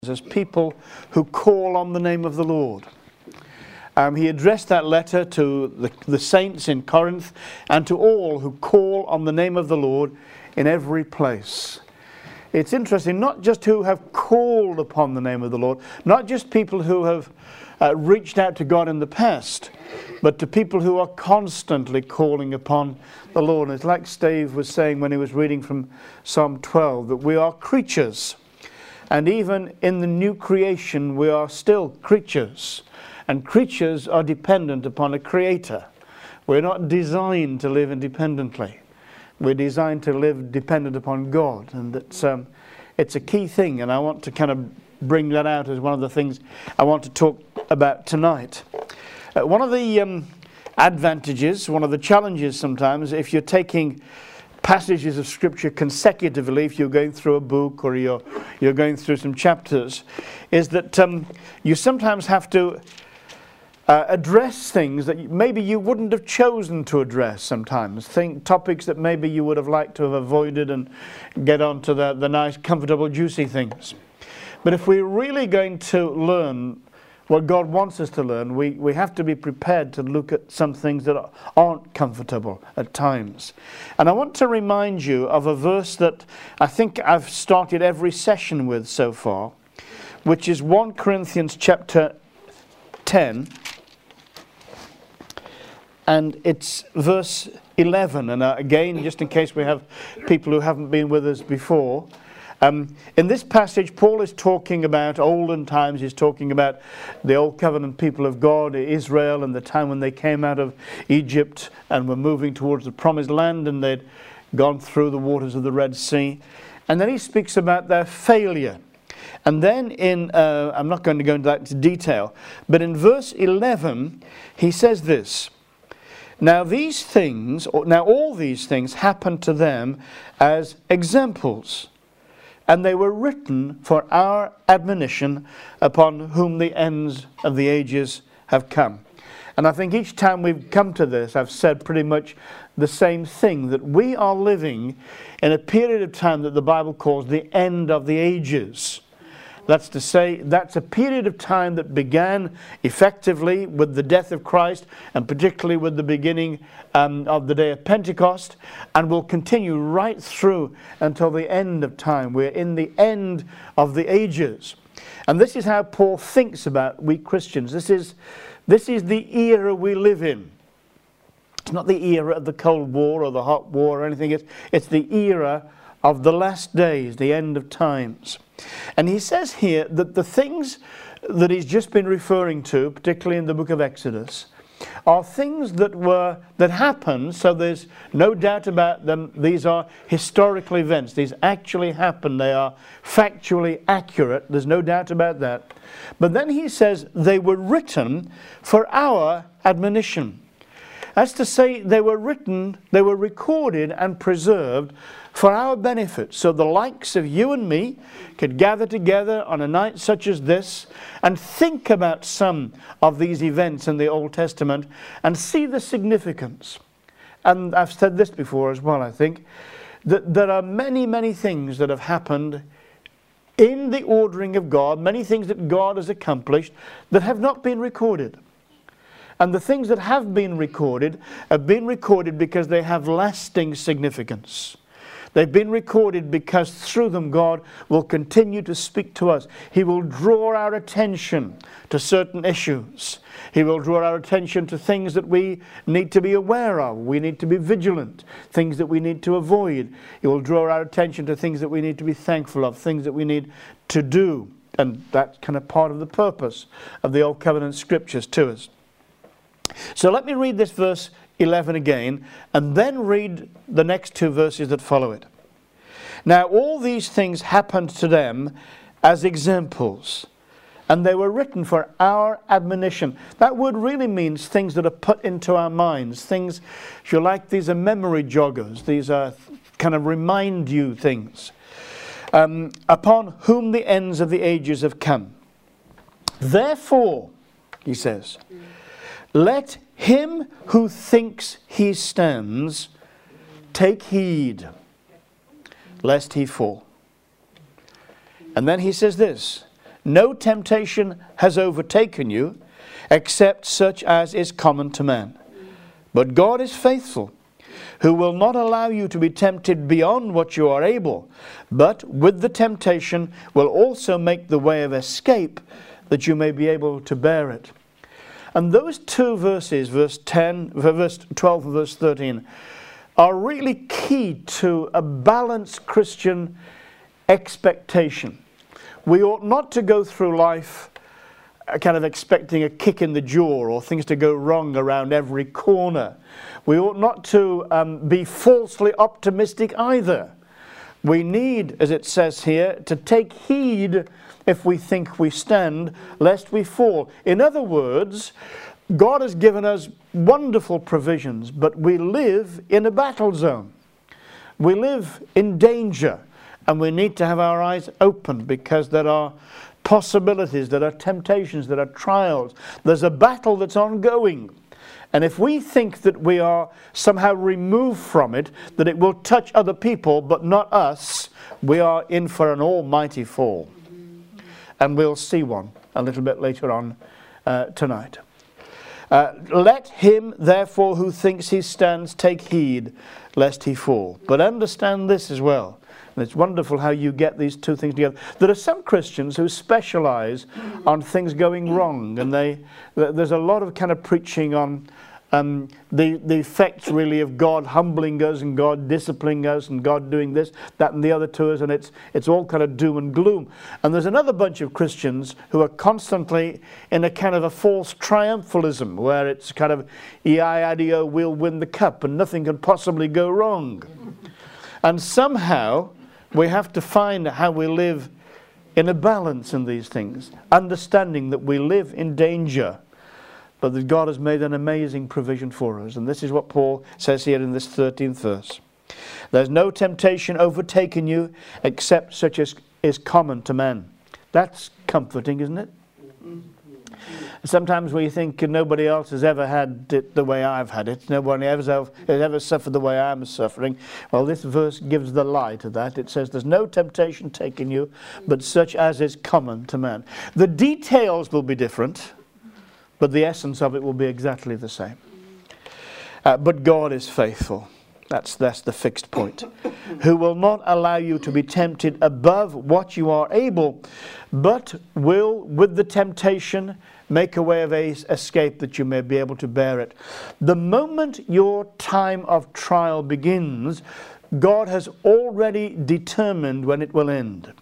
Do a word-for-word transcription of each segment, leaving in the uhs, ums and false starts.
as people who call on the name of the Lord. Um, he addressed that letter to the, the saints in Corinth and to all who call on the name of the Lord in every place. It's interesting, not just who have called upon the name of the Lord, not just people who have uh, reached out to God in the past, but to people who are constantly calling upon the Lord. And it's like Steve was saying when he was reading from Psalm twelve, that we are creatures. And even in the new creation, we are still creatures. And creatures are dependent upon a creator. We're not designed to live independently. We're designed to live dependent upon God. And it's, um, it's a key thing. And I want to kind of bring that out as one of the things I want to talk about tonight. Uh, one of the um, advantages, one of the challenges sometimes, if you're taking passages of Scripture consecutively, if you're going through a book or you're you're going through some chapters, is that um, you sometimes have to uh, address things that maybe you wouldn't have chosen to address sometimes. Think topics that maybe you would have liked to have avoided and get on to the, the nice, comfortable, juicy things. But if we're really going to learn what God wants us to learn, we, we have to be prepared to look at some things that aren't comfortable at times. And I want to remind you of a verse that I think I've started every session with so far, which is First Corinthians chapter ten, and it's verse eleven. And again, just in case we have people who haven't been with us before, Um, in this passage, Paul is talking about olden times. He's talking about the old covenant people of God, Israel, and the time when they came out of Egypt and were moving towards the promised land, and they'd gone through the waters of the Red Sea. And then he speaks about their failure. And then in, uh, I'm not going to go into that into detail, but in verse eleven, he says this: Now these things, or now all these things happened to them as examples, and they were written for our admonition, upon whom the ends of the ages have come. And I think each time we've come to this, I've said pretty much the same thing, that we are living in a period of time that the Bible calls the end of the ages. That's to say, that's a period of time that began effectively with the death of Christ, and particularly with the beginning um, of the day of Pentecost, and will continue right through until the end of time. We're in the end of the ages. And this is how Paul thinks about we Christians. This is, this is the era we live in. It's not the era of the Cold War or the Hot War or anything. It's, it's the era of the last days, the end of times. And he says here that the things that he's just been referring to, particularly in the book of Exodus, are things that were that happened, so there's no doubt about them. These are historical events. These actually happened. They are factually accurate. There's no doubt about that. But then he says they were written for our admonition. That's to say, they were written, they were recorded and preserved for our benefit. So the likes of you and me could gather together on a night such as this and think about some of these events in the Old Testament and see the significance. And I've said this before as well, I think, that there are many, many things that have happened in the ordering of God, many things that God has accomplished that have not been recorded. And the things that have been recorded have been recorded because they have lasting significance. They've been recorded because through them God will continue to speak to us. He will draw our attention to certain issues. He will draw our attention to things that we need to be aware of. We need to be vigilant. Things that we need to avoid. He will draw our attention to things that we need to be thankful of. Things that we need to do. And that's kind of part of the purpose of the Old Covenant Scriptures to us. So let me read this verse eleven again, and then read the next two verses that follow it. Now all these things happened to them as examples, and they were written for our admonition. That word really means things that are put into our minds. Things, if you like, these are memory joggers. These are kind of remind you things. Um, upon whom the ends of the ages have come. Therefore, he says, let him who thinks he stands take heed, lest he fall. And then he says this: no temptation has overtaken you except such as is common to man. But God is faithful, who will not allow you to be tempted beyond what you are able, but with the temptation will also make the way of escape, that you may be able to bear it. And those two verses, verse ten, verse twelve and verse thirteen, are really key to a balanced Christian expectation. We ought not to go through life kind of expecting a kick in the jaw or things to go wrong around every corner. We ought not to um, be falsely optimistic either. We need, as it says here, to take heed if we think we stand, lest we fall. In other words, God has given us wonderful provisions, but we live in a battle zone. We live in danger, and we need to have our eyes open because there are possibilities, there are temptations, there are trials. There's a battle that's ongoing. And if we think that we are somehow removed from it, that it will touch other people but not us, we are in for an almighty fall. And we'll see one a little bit later on uh, tonight. Uh, Let him, therefore, who thinks he stands, take heed, lest he fall. But understand this as well. And it's wonderful how you get these two things together. There are some Christians who specialize on things going wrong. And they there's a lot of kind of preaching on um, the, the effects really of God humbling us and God disciplining us and God doing this, that and the other to us. And it's, it's all kind of doom and gloom. And there's another bunch of Christians who are constantly in a kind of a false triumphalism where it's kind of E I A D O, we'll win the cup and nothing can possibly go wrong. And somehow we have to find how we live in a balance in these things, understanding that we live in danger, but that God has made an amazing provision for us. And this is what Paul says here in this thirteenth verse. There's no temptation overtaken you except such as is common to man. That's comforting, isn't it? Sometimes we think nobody else has ever had it the way I've had it. Nobody ever has ever suffered the way I'm suffering. Well, this verse gives the lie to that. It says there's no temptation taken you, but such as is common to man. The details will be different, but the essence of it will be exactly the same. Uh, but God is faithful. That's, that's the fixed point. Who will not allow you to be tempted above what you are able, but will, with the temptation, make a way of escape that you may be able to bear it. The moment your time of trial begins, God has already determined when it will end.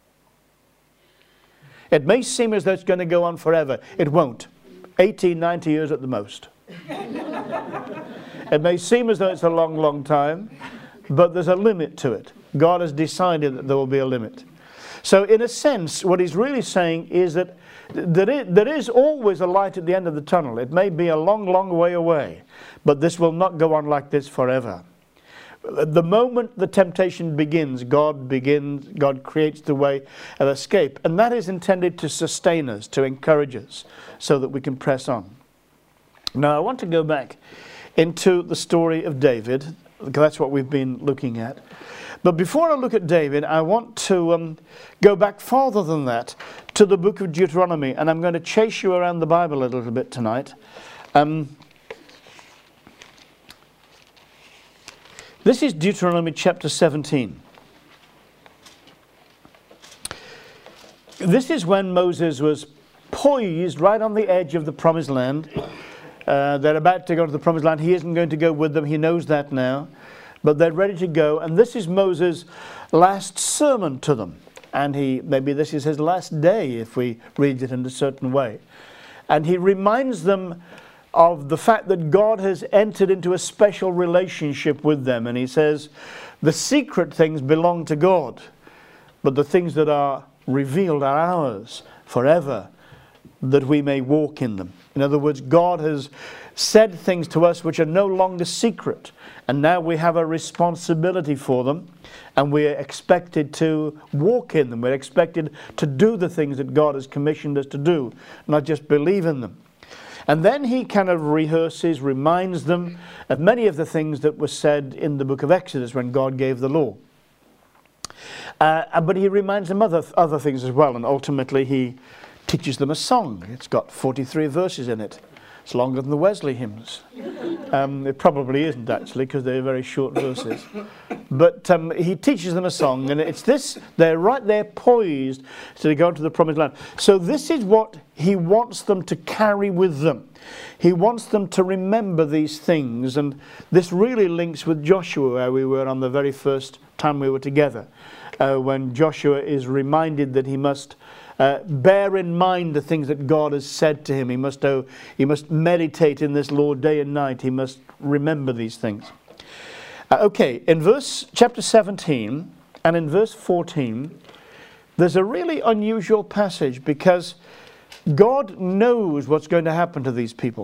It may seem as though it's going to go on forever. It won't. eighteen, ninety years at the most. It may seem as though it's a long, long time, but there's a limit to it. God has decided that there will be a limit. So in a sense, what he's really saying is that there is always a light at the end of the tunnel. It may be a long, long way away, but this will not go on like this forever. The moment the temptation begins, God begins, God creates the way of escape. And that is intended to sustain us, to encourage us, so that we can press on. Now, I want to go back into the story of David, because that's what we've been looking at. But before I look at David, I want to um, go back farther than that to the book of Deuteronomy, and I'm going to chase you around the Bible a little bit tonight. Um, this is Deuteronomy chapter seventeen. This is when Moses was poised right on the edge of the promised land. Uh, they're about to go to the promised land. He isn't going to go with them. He knows that now. But they're ready to go. And this is Moses' last sermon to them. And he maybe this is his last day if we read it in a certain way. And he reminds them of the fact that God has entered into a special relationship with them. And he says, the secret things belong to God, but the things that are revealed are ours forever, that we may walk in them. In other words, God has said things to us which are no longer secret, and now we have a responsibility for them, and we're expected to walk in them. We're expected to do the things that God has commissioned us to do, not just believe in them. And then he kind of rehearses, reminds them of many of the things that were said in the book of Exodus when God gave the law. Uh, but he reminds them of other, other things as well, and ultimately he teaches them a song. It's got forty-three verses in it. It's longer than the Wesley hymns. Um, it probably isn't, actually, because they're very short verses. But um, he teaches them a song, and it's this, they're right there poised to go to the promised land. So this is what he wants them to carry with them. He wants them to remember these things, and this really links with Joshua, where we were on the very first time we were together, uh, when Joshua is reminded that he must Uh, bear in mind the things that God has said to him. He must, oh, he must meditate in this law day and night. He must remember these things. Uh, okay, in verse chapter seventeen and in verse fourteen, there's a really unusual passage because God knows what's going to happen to these people.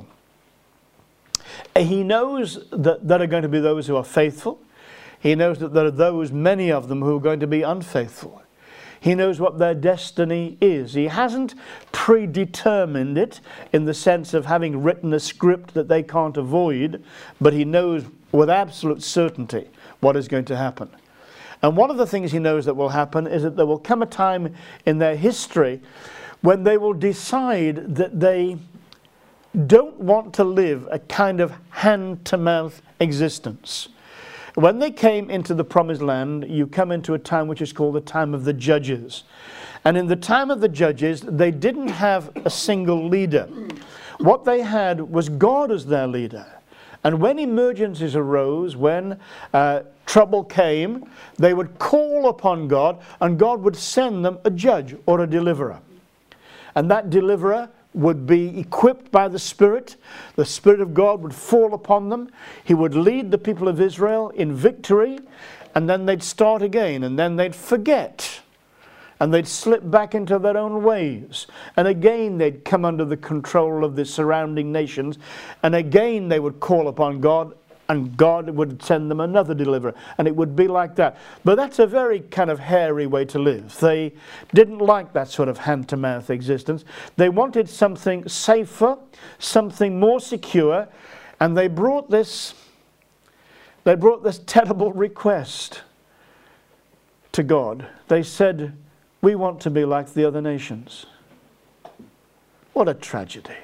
He knows that there are going to be those who are faithful. He knows that there are those, many of them, who are going to be unfaithful. He knows what their destiny is. He hasn't predetermined it in the sense of having written a script that they can't avoid, but he knows with absolute certainty what is going to happen. And one of the things he knows that will happen is that there will come a time in their history when they will decide that they don't want to live a kind of hand-to-mouth existence. When they came into the promised land, you come into a time which is called the time of the judges. And in the time of the judges, they didn't have a single leader. What they had was God as their leader. And when emergencies arose, when uh, trouble came, they would call upon God, and God would send them a judge or a deliverer. And that deliverer would be equipped by the Spirit. The Spirit of God would fall upon them. He would lead the people of Israel in victory, and then they'd start again, and then they'd forget, and they'd slip back into their own ways, and again they'd come under the control of the surrounding nations, and again they would call upon God, and God would send them another deliverer, and it would be like that. But that's a very kind of hairy way to live. They didn't like that sort of hand-to-mouth existence. They wanted something safer, something more secure, and they brought this, they brought this terrible request to God. They said, "We want to be like the other nations." What a tragedy.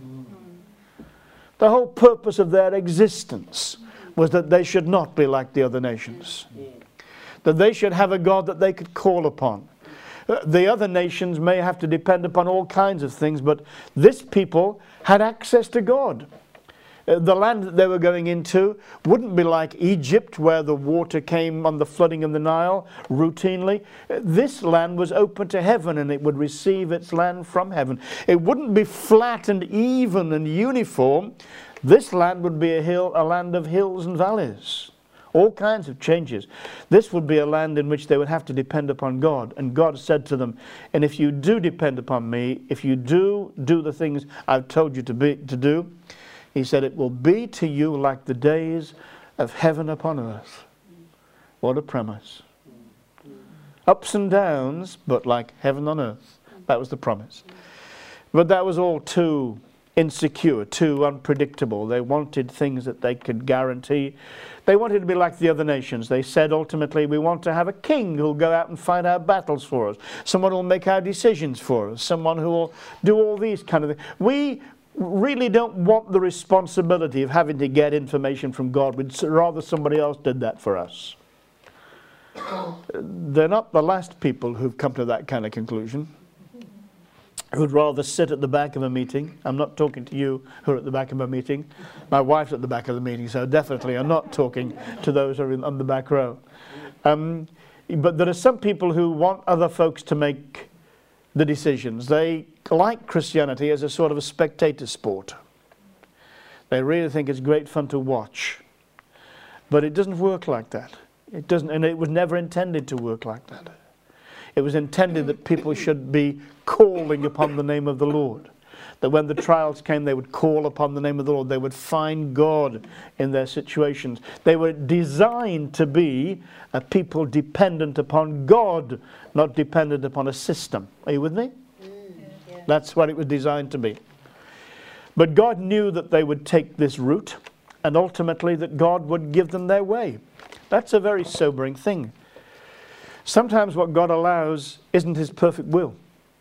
The whole purpose of their existence was that they should not be like the other nations. That they should have a God that they could call upon. The other nations may have to depend upon all kinds of things, but this people had access to God. The land that they were going into wouldn't be like Egypt, where the water came on the flooding of the Nile routinely. This land was open to heaven, and it would receive its land from heaven. It wouldn't be flat and even and uniform. This land would be a hill, a land of hills and valleys. All kinds of changes. This would be a land in which they would have to depend upon God. And God said to them, "And if you do depend upon me, if you do do the things I've told you to be to do," he said, "it will be to you like the days of heaven upon earth." What a premise. Ups and downs, but like heaven on earth. That was the promise. But that was all too insecure, too unpredictable. They wanted things that they could guarantee. They wanted to be like the other nations. They said ultimately, "We want to have a king who'll go out and fight our battles for us. Someone who will make our decisions for us. Someone who will do all these kind of things. We really don't want the responsibility of having to get information from God. We'd rather somebody else did that for us." They're not the last people who've come to that kind of conclusion, who'd rather sit at the back of a meeting. I'm not talking to you who are at the back of a meeting. My wife's at the back of the meeting, so definitely I'm not talking to those who are in, on the back row. Um, but there are some people who want other folks to make the decisions. They like Christianity as a sort of a spectator sport. They really think it's great fun to watch. But it doesn't work like that. It doesn't, and it was never intended to work like that. It was intended that people should be calling upon the name of the Lord. That when the trials came, they would call upon the name of the Lord. They would find God in their situations. They were designed to be a people dependent upon God, not dependent upon a system. Are you with me? Mm, yeah. That's what it was designed to be. But God knew that they would take this route, and ultimately that God would give them their way. That's a very sobering thing. sometimes what God allows isn't his perfect will.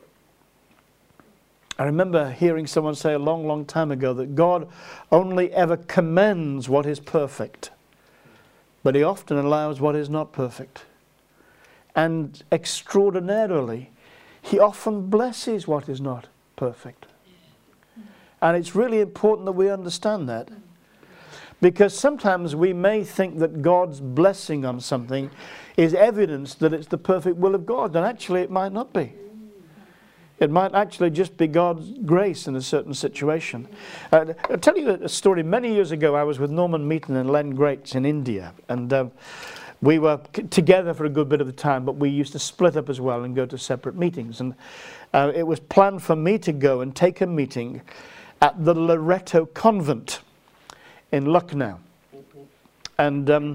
I remember hearing someone say a long, long time ago that God only ever commends what is perfect, but he often allows what is not perfect. And extraordinarily, he often blesses what is not perfect. And it's really important that we understand that. Because sometimes we may think that God's blessing on something is evidence that it's the perfect will of God, and actually it might not be. It might actually just be God's grace in a certain situation. Uh, I'll tell you a story. Many years ago, I was with Norman Meaton and Len Grates in India, and uh, we were c- together for a good bit of the time, but we used to split up as well and go to separate meetings. And uh, it was planned for me to go and take a meeting at the Loreto Convent in Lucknow. And um,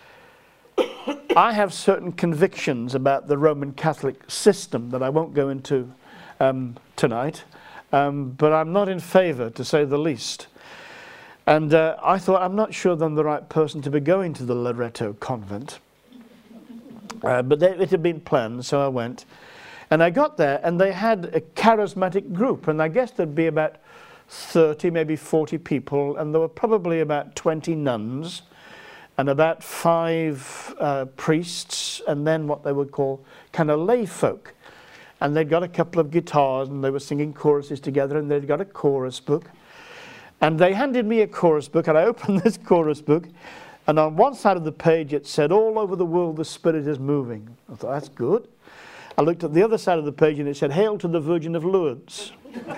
I have certain convictions about the Roman Catholic system that I won't go into um, tonight, um, but I'm not in favour, to say the least. And uh, I thought, I'm not sure that I'm the right person to be going to the Loreto Convent. Uh, but they, it had been planned, so I went. And I got there, and they had a charismatic group, and I guess there'd be about thirty, maybe forty people, and there were probably about twenty nuns, and about five uh, priests, and then what they would call kind of lay folk. And they'd got a couple of guitars, and they were singing choruses together, and they'd got a chorus book. And they handed me a chorus book, and I opened this chorus book, and on one side of the page it said, "All over the world the Spirit is moving." I thought, that's good. I looked at the other side of the page, and it said, "Hail to the Virgin of Lourdes."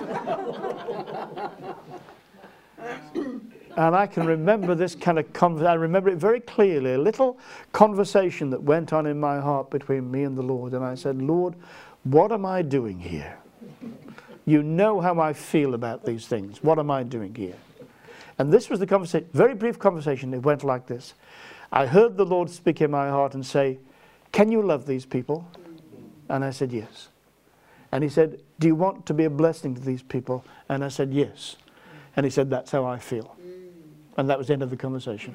And I can remember this kind of conversation. I remember it very clearly, a little conversation that went on in my heart between me and the Lord. And I said, "Lord, what am I doing here? You know how I feel about these things. What am I doing here?" And this was the conversation, very brief conversation. It went like this. I heard the Lord speak in my heart and say, "Can you love these people?" And I said, "Yes." And he said, "Do you want to be a blessing to these people?" And I said, "Yes." And he said, "That's how I feel." And that was the end of the conversation.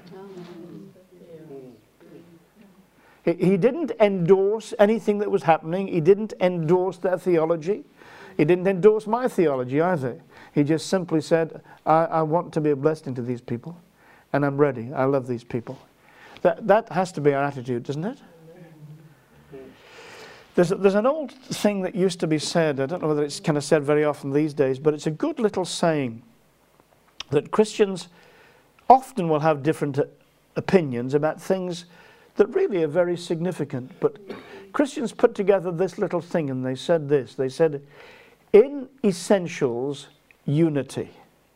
He, he didn't endorse anything that was happening. He didn't endorse their theology. He didn't endorse my theology either. He just simply said, I, I want to be a blessing to these people, and I'm ready. I love these people. That, that has to be our attitude, doesn't it? There's, there's an old thing that used to be said, I don't know whether it's kind of said very often these days, but it's a good little saying that Christians often will have different opinions about things that really are very significant. But Christians put together this little thing, and they said this. They said, in essentials, unity.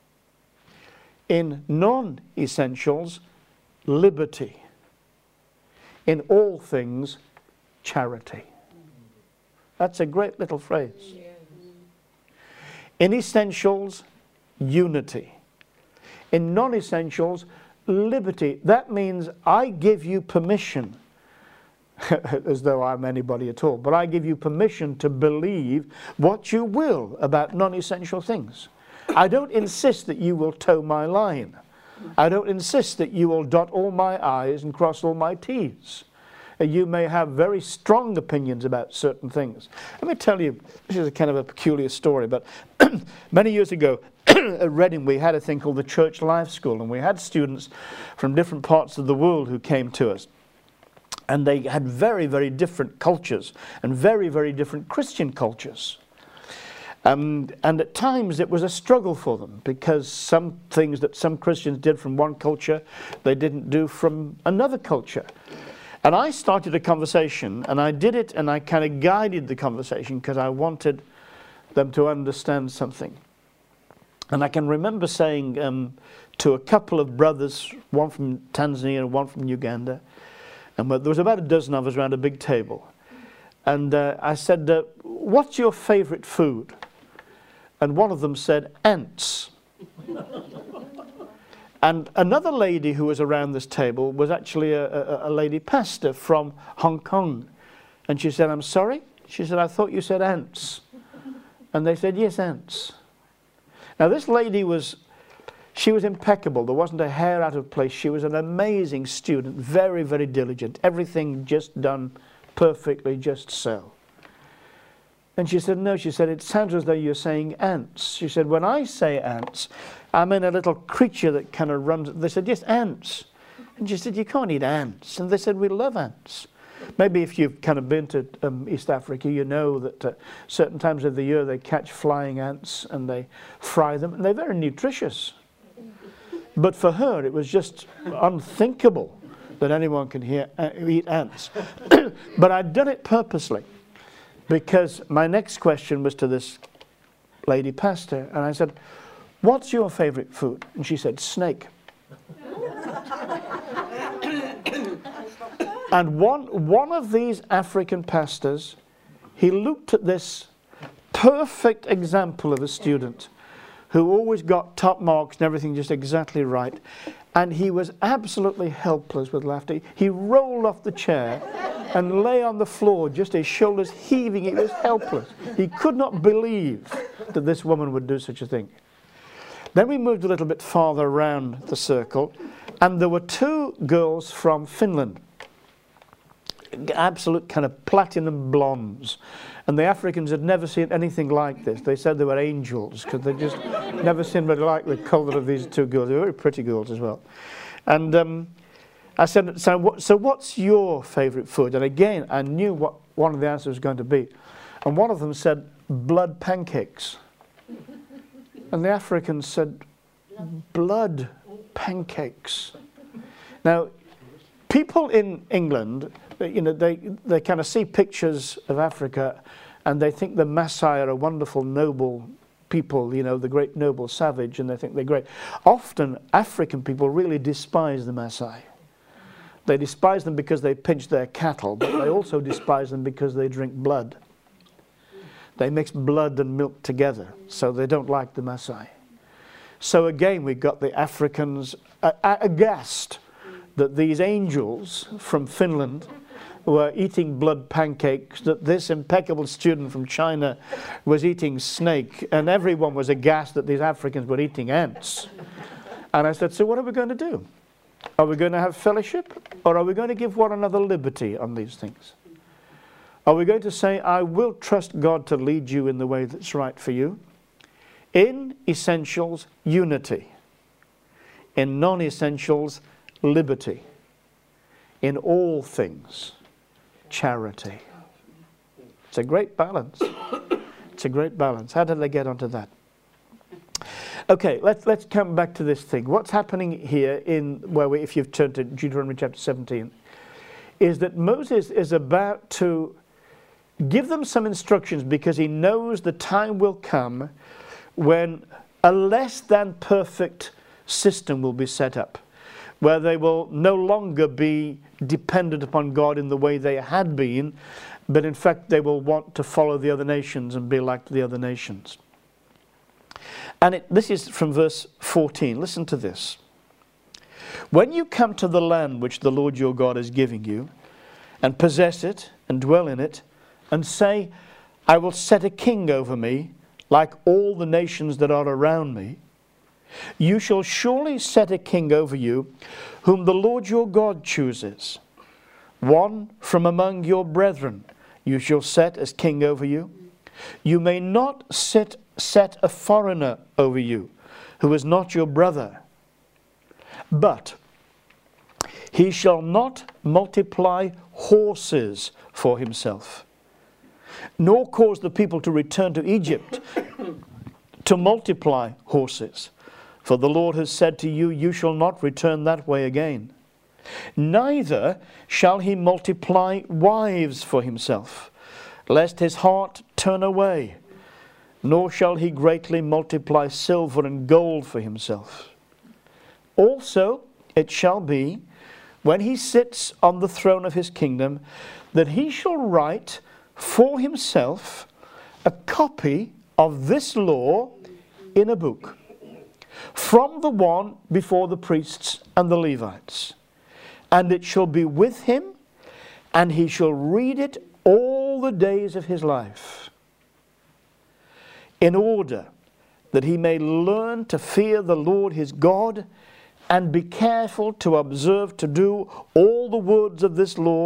In non-essentials, liberty. In all things, charity. That's a great little phrase. In essentials, unity. In non-essentials, liberty. That means I give you permission, as though I'm anybody at all, but I give you permission to believe what you will about non-essential things. I don't insist that you will toe my line. I don't insist that you will dot all my I's and cross all my T's. You may have very strong opinions about certain things. Let me tell you, this is a kind of a peculiar story, but many years ago at Reading we had a thing called the Church Life School, and we had students from different parts of the world who came to us. And they had very, very different cultures, and very, very different Christian cultures. Um, and at times it was a struggle for them, because some things that some Christians did from one culture, they didn't do from another culture. And I started a conversation, and I did it, and I kind of guided the conversation because I wanted them to understand something. And I can remember saying um, to a couple of brothers, one from Tanzania and one from Uganda, and there was about a dozen of us around a big table. And uh, I said, uh, "What's your favourite food?" And one of them said, "Ants." And another lady who was around this table was actually a, a, a lady pastor from Hong Kong. And she said, "I'm sorry?" She said, "I thought you said ants." And they said, "Yes, ants." Now this lady was, she was impeccable. There wasn't a hair out of place. She was an amazing student, very, very diligent. Everything just done perfectly just so. And she said, no, she said, it sounds as though you're saying ants. She said, when I say ants, I mean a little creature that kind of runs. They said, yes, ants. And she said, you can't eat ants. And they said, we love ants. Maybe if you've kind of been to um, East Africa, you know that uh, certain times of the year they catch flying ants and they fry them, and they're very nutritious. But for her, it was just unthinkable that anyone can hear, uh, eat ants. But I'd done it purposely, because my next question was to this lady pastor, and I said, what's your favorite food? And she said, snake. And one, one of these African pastors, he looked at this perfect example of a student who always got top marks and everything just exactly right, and he was absolutely helpless with laughter. He rolled off the chair and lay on the floor, just his shoulders heaving. He was helpless. He could not believe that this woman would do such a thing. Then we moved a little bit farther around the circle, and there were two girls from Finland, absolute kind of platinum blondes, and the Africans had never seen anything like this. They said they were angels, because they'd just never seen anything like the colour of these two girls. They were very pretty girls as well. And um, I said, so, what, so what's your favourite food? And again, I knew what one of the answers was going to be. And one of them said, blood pancakes. And the Africans said, blood pancakes. Now, people in England, you know, they, they kind of see pictures of Africa and they think the Maasai are a wonderful, noble people, you know, the great noble savage, and they think they're great. Often, African people really despise the Maasai. They despise them because they pinch their cattle, but they also despise them because they drink blood. They mix blood and milk together, so they don't like the Maasai. So again, we got the Africans uh, aghast that these angels from Finland were eating blood pancakes, that this impeccable student from China was eating snake, and everyone was aghast that these Africans were eating ants. And I said, so what are we going to do? Are we going to have fellowship, or are we going to give one another liberty on these things? Are we going to say, I will trust God to lead you in the way that's right for you? In essentials, unity. In non-essentials, liberty. In all things, charity. It's a great balance. It's a great balance. How did they get onto that? Okay, let's let's come back to this thing. What's happening here in where we, if you've turned to Deuteronomy chapter seventeen, is that Moses is about to give them some instructions, because he knows the time will come when a less than perfect system will be set up, where they will no longer be dependent upon God in the way they had been, but in fact they will want to follow the other nations and be like the other nations. And it, this is from verse fourteen. Listen to this. When you come to the land which the Lord your God is giving you, and possess it, and dwell in it, and say, I will set a king over me, like all the nations that are around me, you shall surely set a king over you, whom the Lord your God chooses. One from among your brethren you shall set as king over you. You may not sit, set a foreigner over you, who is not your brother. But he shall not multiply horses for himself, nor cause the people to return to Egypt to multiply horses. For the Lord has said to you, you shall not return that way again. Neither shall he multiply wives for himself, lest his heart turn away. Nor shall he greatly multiply silver and gold for himself. Also it shall be, when he sits on the throne of his kingdom, that he shall write for himself a copy of this law in a book, from the one before the priests and the Levites. And it shall be with him, and he shall read it all the days of his life, in order that he may learn to fear the Lord his God, and be careful to observe to do all the words of this law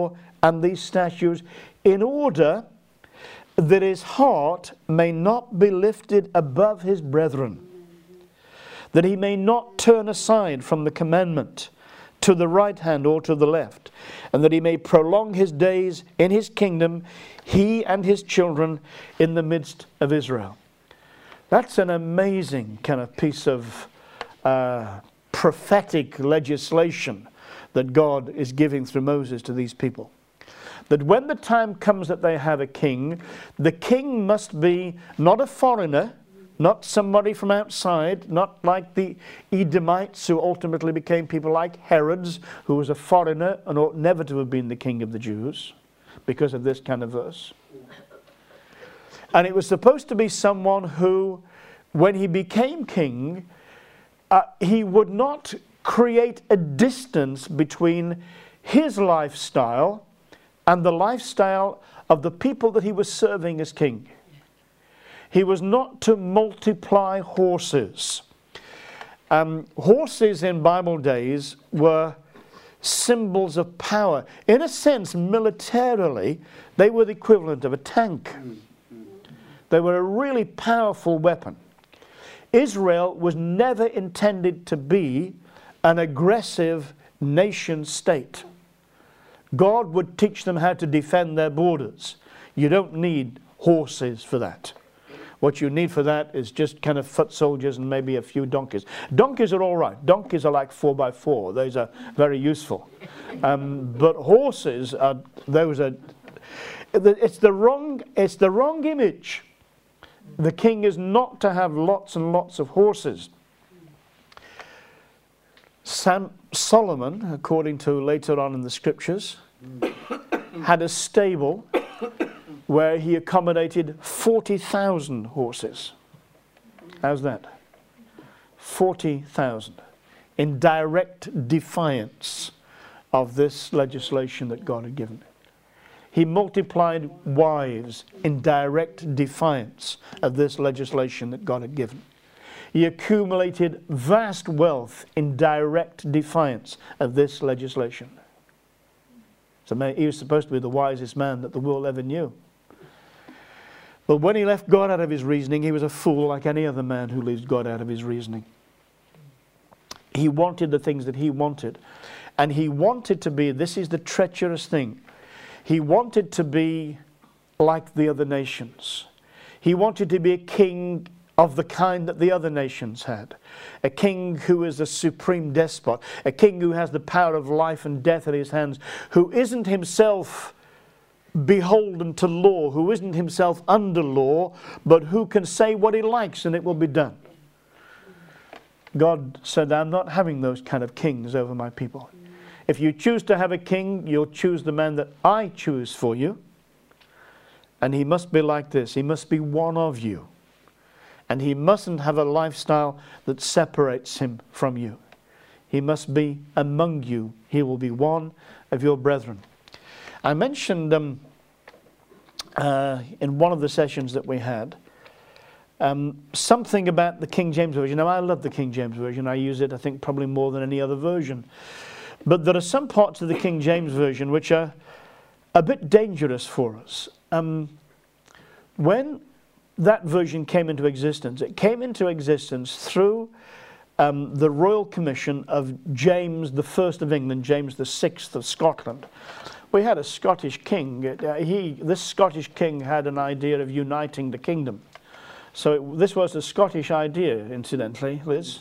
and these statutes, in order that his heart may not be lifted above his brethren, that he may not turn aside from the commandment to the right hand or to the left, and that he may prolong his days in his kingdom, he and his children in the midst of Israel. That's an amazing kind of piece of uh, prophetic legislation that God is giving through Moses to these people. That when the time comes that they have a king, the king must be not a foreigner, not somebody from outside, not like the Edomites who ultimately became people like Herod's, who was a foreigner and ought never to have been the king of the Jews because of this kind of verse. And it was supposed to be someone who, when he became king, uh, he would not create a distance between his lifestyle and the lifestyle of the people that he was serving as king. He was not to multiply horses. Um, horses in Bible days were symbols of power. In a sense, militarily, they were the equivalent of a tank. They were a really powerful weapon. Israel was never intended to be an aggressive nation state. God would teach them how to defend their borders. You don't need horses for that. What you need for that is just kind of foot soldiers and maybe a few donkeys. Donkeys are all right. Donkeys are like four by four. Those are very useful. Um, but horses are, those are, it's the wrong, it's the wrong image. The king is not to have lots and lots of horses. Sam, Solomon, according to later on in the scriptures, had a stable where he accommodated forty thousand horses. How's that? forty thousand. In direct defiance of this legislation that God had given. He multiplied wives in direct defiance of this legislation that God had given. He accumulated vast wealth in direct defiance of this legislation. So he was supposed to be the wisest man that the world ever knew. But when he left God out of his reasoning, he was a fool like any other man who leaves God out of his reasoning. He wanted the things that he wanted. And he wanted to be, this is the treacherous thing, he wanted to be like the other nations. He wanted to be a king of the kind that the other nations had. A king who is a supreme despot. A king who has the power of life and death at his hands. Who isn't himself beholden to law. Who isn't himself under law. But who can say what he likes and it will be done. God said, I'm not having those kind of kings over my people. If you choose to have a king, you'll choose the man that I choose for you. And he must be like this. He must be one of you. And he mustn't have a lifestyle that separates him from you. He must be among you. He will be one of your brethren. I mentioned um, uh, in one of the sessions that we had um, something about the King James Version. Now, I love the King James Version. I use it, I think, probably more than any other version. But there are some parts of the King James Version which are a bit dangerous for us. Um, when that version came into existence, it came into existence through um, the royal commission of James the First of England, James the Sixth of Scotland. We had a Scottish king. Uh, he, this Scottish king had an idea of uniting the kingdom. So it, this was a Scottish idea, incidentally, Liz.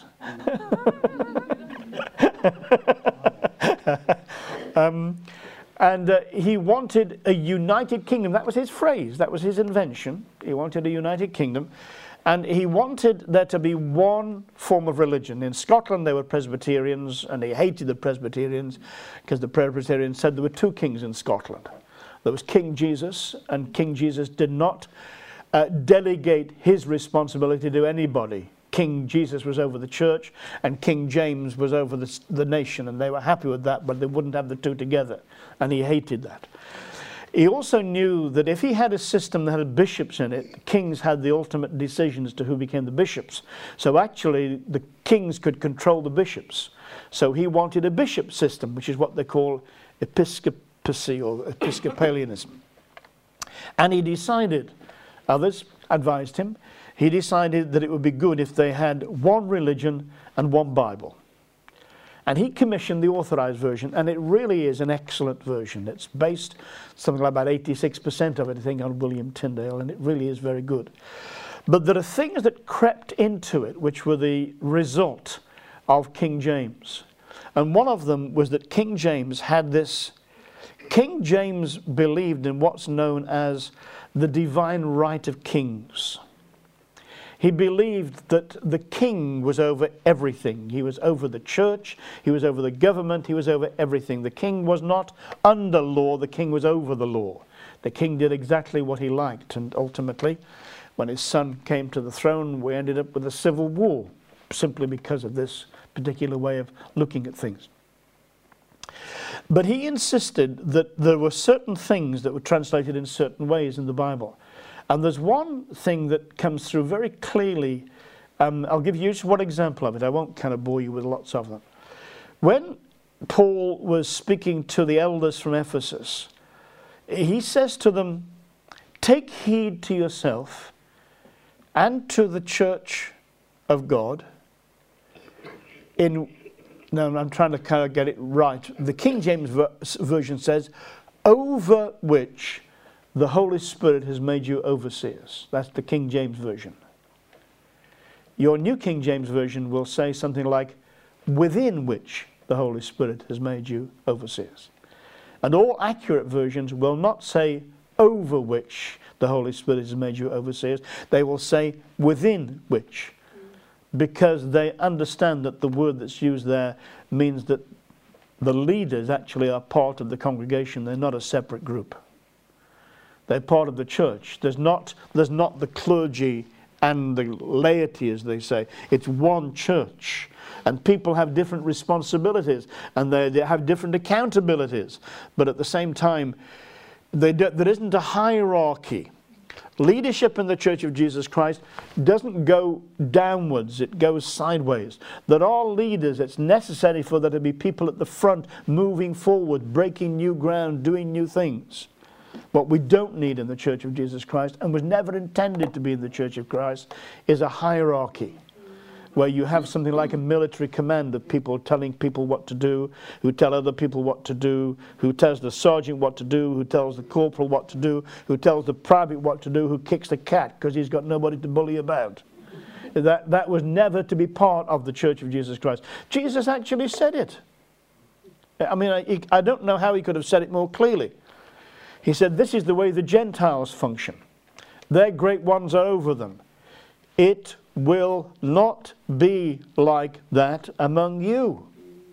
um, And uh, he wanted a united kingdom. That was his phrase. That was his invention. He wanted a united kingdom. And he wanted there to be one form of religion. In Scotland, they were Presbyterians, and he hated the Presbyterians because the Presbyterians said there were two kings in Scotland. There was King Jesus, and King Jesus did not uh, delegate his responsibility to anybody. King Jesus was over the church, and King James was over the, the nation, and they were happy with that, but they wouldn't have the two together, and he hated that. He also knew that if he had a system that had bishops in it, kings had the ultimate decisions to who became the bishops. So actually, the kings could control the bishops. So he wanted a bishop system, which is what they call episcop papacy or Episcopalianism. And he decided, others advised him, he decided that it would be good if they had one religion and one Bible. And he commissioned the Authorized Version, and it really is an excellent version. It's based something like about eighty-six percent of it, I think, on William Tyndale, and it really is very good. But there are things that crept into it which were the result of King James. And one of them was that King James had this, King James believed in what's known as the divine right of kings. He believed that the king was over everything. He was over the church, he was over the government, he was over everything. The king was not under law, the king was over the law. The king did exactly what he liked, and ultimately, when his son came to the throne, we ended up with a civil war, simply because of this particular way of looking at things. But he insisted that there were certain things that were translated in certain ways in the Bible. And there's one thing that comes through very clearly. Um, I'll give you just one example of it. I won't kind of bore you with lots of them. When Paul was speaking to the elders from Ephesus, he says to them, take heed to yourself and to the church of God. In, now I'm trying to kind of get it right. The King James ver- version says, over which the Holy Spirit has made you overseers. That's the King James Version. Your New King James Version will say something like, within which the Holy Spirit has made you overseers. And all accurate versions will not say, over which the Holy Spirit has made you overseers. They will say, within which. Because they understand that the word that's used there means that the leaders actually are part of the congregation. They're not a separate group. They're part of the church. There's not, there's not the clergy and the laity, as they say. It's one church. And people have different responsibilities, and they, they have different accountabilities. But at the same time, they do, there isn't a hierarchy. Leadership in the Church of Jesus Christ doesn't go downwards, it goes sideways. There are leaders. It's necessary for there to be people at the front moving forward, breaking new ground, doing new things. What we don't need in the Church of Jesus Christ, and was never intended to be in the Church of Christ, is a hierarchy where you have something like a military command of people telling people what to do, who tell other people what to do, who tells the sergeant what to do, who tells the corporal what to do, who tells the private what to do, who kicks the cat because he's got nobody to bully about. That, that was never to be part of the Church of Jesus Christ. Jesus actually said it. I mean, I, I don't know how he could have said it more clearly. He said, this is the way the Gentiles function. Their great ones are over them. It will not be like that among you.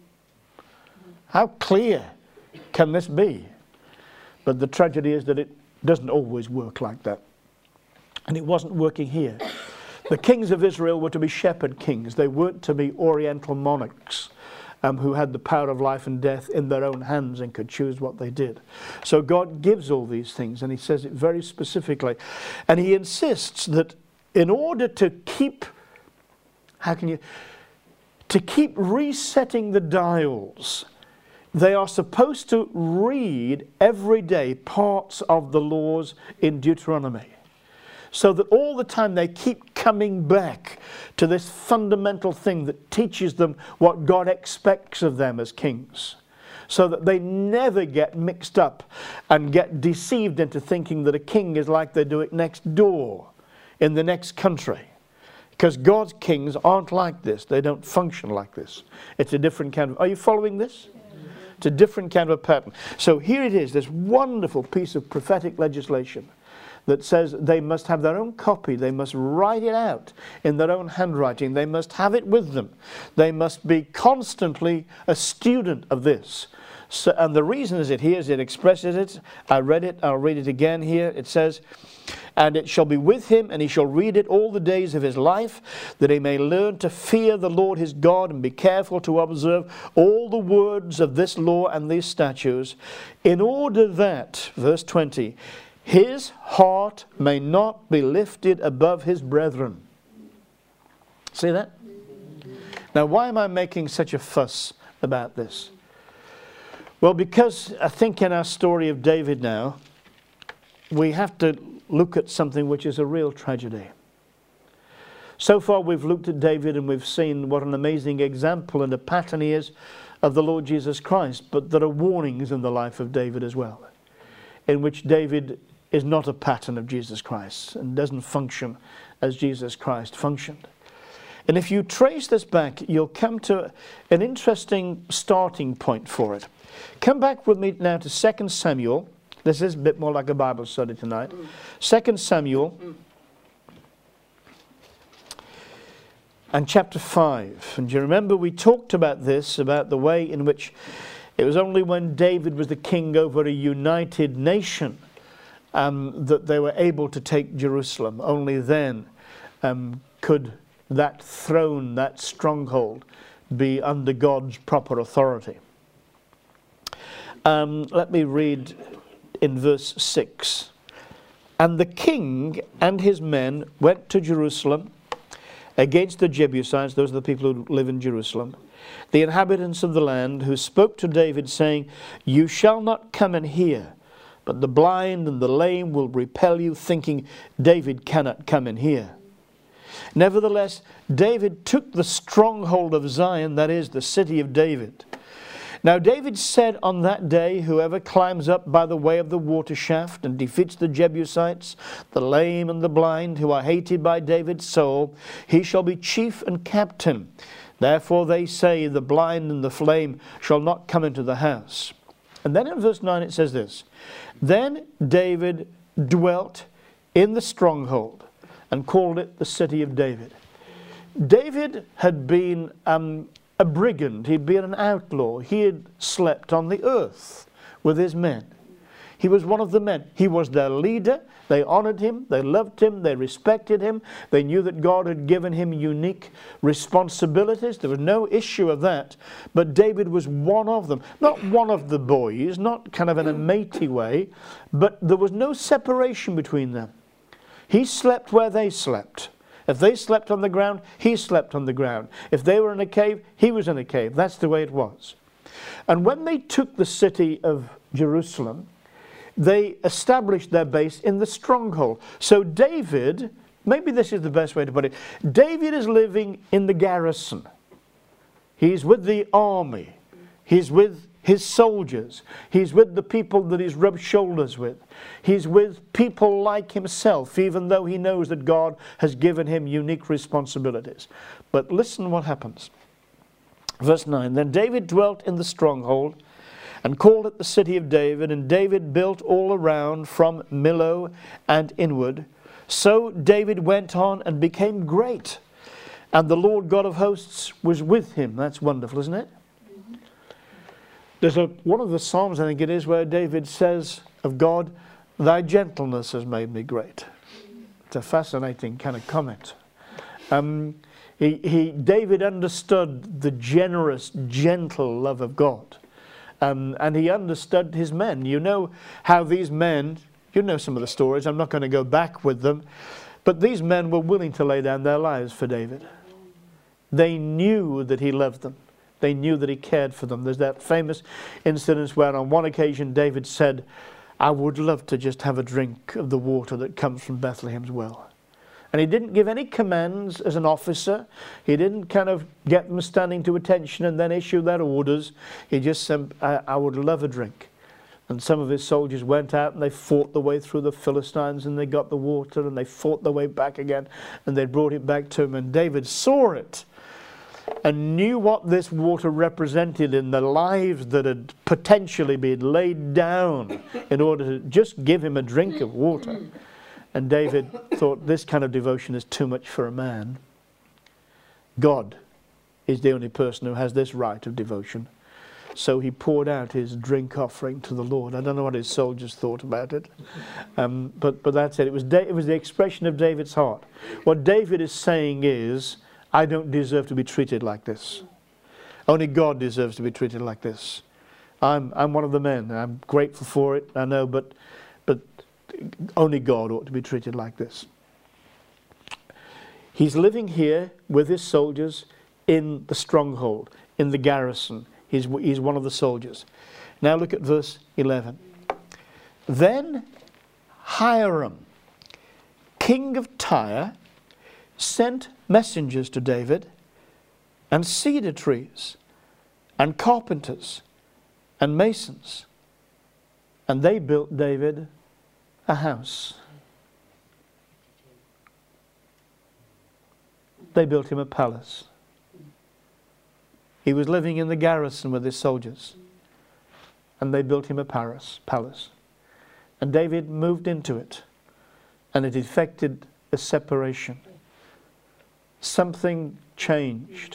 How clear can this be? But the tragedy is that it doesn't always work like that. And it wasn't working here. The kings of Israel were to be shepherd kings. They weren't to be oriental monarchs. Um, who had the power of life and death in their own hands and could choose what they did. So God gives all these things, and he says it very specifically. And he insists that in order to keep, how can you, to keep resetting the dials, they are supposed to read every day parts of the laws in Deuteronomy. So that all the time they keep coming back to this fundamental thing that teaches them what God expects of them as kings. So that they never get mixed up and get deceived into thinking that a king is like they do it next door in the next country. Because God's kings aren't like this. They don't function like this. It's a different kind of... Are you following this? It's a different kind of pattern. So here it is, this wonderful piece of prophetic legislation that says they must have their own copy, they must write it out in their own handwriting, they must have it with them, they must be constantly a student of this. So, and the reason is it here, as it expresses it, I read it, I'll read it again here, it says, and it shall be with him, and he shall read it all the days of his life, that he may learn to fear the Lord his God, and be careful to observe all the words of this law and these statutes, in order that, verse twenty, his heart may not be lifted above his brethren. See that? Now, why am I making such a fuss about this? Well, because I think in our story of David now, we have to look at something which is a real tragedy. So far we've looked at David and we've seen what an amazing example and a pattern he is of the Lord Jesus Christ, but there are warnings in the life of David as well, in which David is not a pattern of Jesus Christ and doesn't function as Jesus Christ functioned. And if you trace this back, you'll come to an interesting starting point for it. Come back with me now to Second Samuel. This is a bit more like a Bible study tonight. Mm. Second Samuel mm. and chapter five. And do you remember we talked about this, about the way in which it was only when David was the king over a united nation um, that they were able to take Jerusalem. Only then um, could that throne, that stronghold, be under God's proper authority. Um, let me read in verse six. And the king and his men went to Jerusalem against the Jebusites, those are the people who live in Jerusalem, the inhabitants of the land, who spoke to David, saying, you shall not come in here, but the blind and the lame will repel you, thinking, David cannot come in here. Nevertheless, David took the stronghold of Zion, that is, the city of David. Now David said on that day, whoever climbs up by the way of the water shaft and defeats the Jebusites, the lame and the blind, who are hated by David's soul, he shall be chief and captain. Therefore they say, the blind and the lame shall not come into the house. And then in verse nine it says this, then David dwelt in the stronghold and called it the city of David. David had been um, a brigand, he'd been an outlaw, he had slept on the earth with his men. He was one of the men. He was their leader. They honored him, they loved him, they respected him. They knew that God had given him unique responsibilities. There was no issue of that. But David was one of them. Not one of the boys, not kind of in a matey way, but there was no separation between them. He slept where they slept. If they slept on the ground, he slept on the ground. If they were in a cave, he was in a cave. That's the way it was. And when they took the city of Jerusalem, they established their base in the stronghold. So David, maybe this is the best way to put it, David is living in the garrison. He's with the army. He's with his soldiers. He's with the people that he's rubbed shoulders with. He's with people like himself, even though he knows that God has given him unique responsibilities. But listen what happens. Verse nine, then David dwelt in the stronghold and called it the city of David, and David built all around from Millo and inward. So David went on and became great, and the Lord God of hosts was with him. That's wonderful, isn't it? There's a, one of the Psalms, I think it is, where David says of God, thy gentleness has made me great. It's a fascinating kind of comment. Um, he, he, David understood the generous, gentle love of God. Um, and he understood his men. You know how these men, you know some of the stories, I'm not going to go back with them, but these men were willing to lay down their lives for David. They knew that he loved them. They knew that he cared for them. There's that famous incident where on one occasion David said, I would love to just have a drink of the water that comes from Bethlehem's well. And he didn't give any commands as an officer. He didn't kind of get them standing to attention and then issue their orders. He just said, I, I would love a drink. And some of his soldiers went out and they fought their way through the Philistines and they got the water and they fought their way back again and they brought it back to him. And David saw it and knew what this water represented in the lives that had potentially been laid down in order to just give him a drink of water. And David thought, this kind of devotion is too much for a man. God is the only person who has this right of devotion. So he poured out his drink offering to the Lord. I don't know what his soldiers thought about it. Um, but, but that's it. It was, da- it was the expression of David's heart. What David is saying is, I don't deserve to be treated like this. Only God deserves to be treated like this. I'm, I'm one of the men. I'm grateful for it, I know, but, but only God ought to be treated like this. He's living here with his soldiers in the stronghold, in the garrison. He's, he's one of the soldiers. Now look at verse eleven. Then Hiram, king of Tyre, sent messengers to David, and cedar trees, and carpenters, and masons, and they built David a house. They built him a palace. He was living in the garrison with his soldiers, and they built him a palace. palace. And David moved into it, and it effected a separation. Something changed.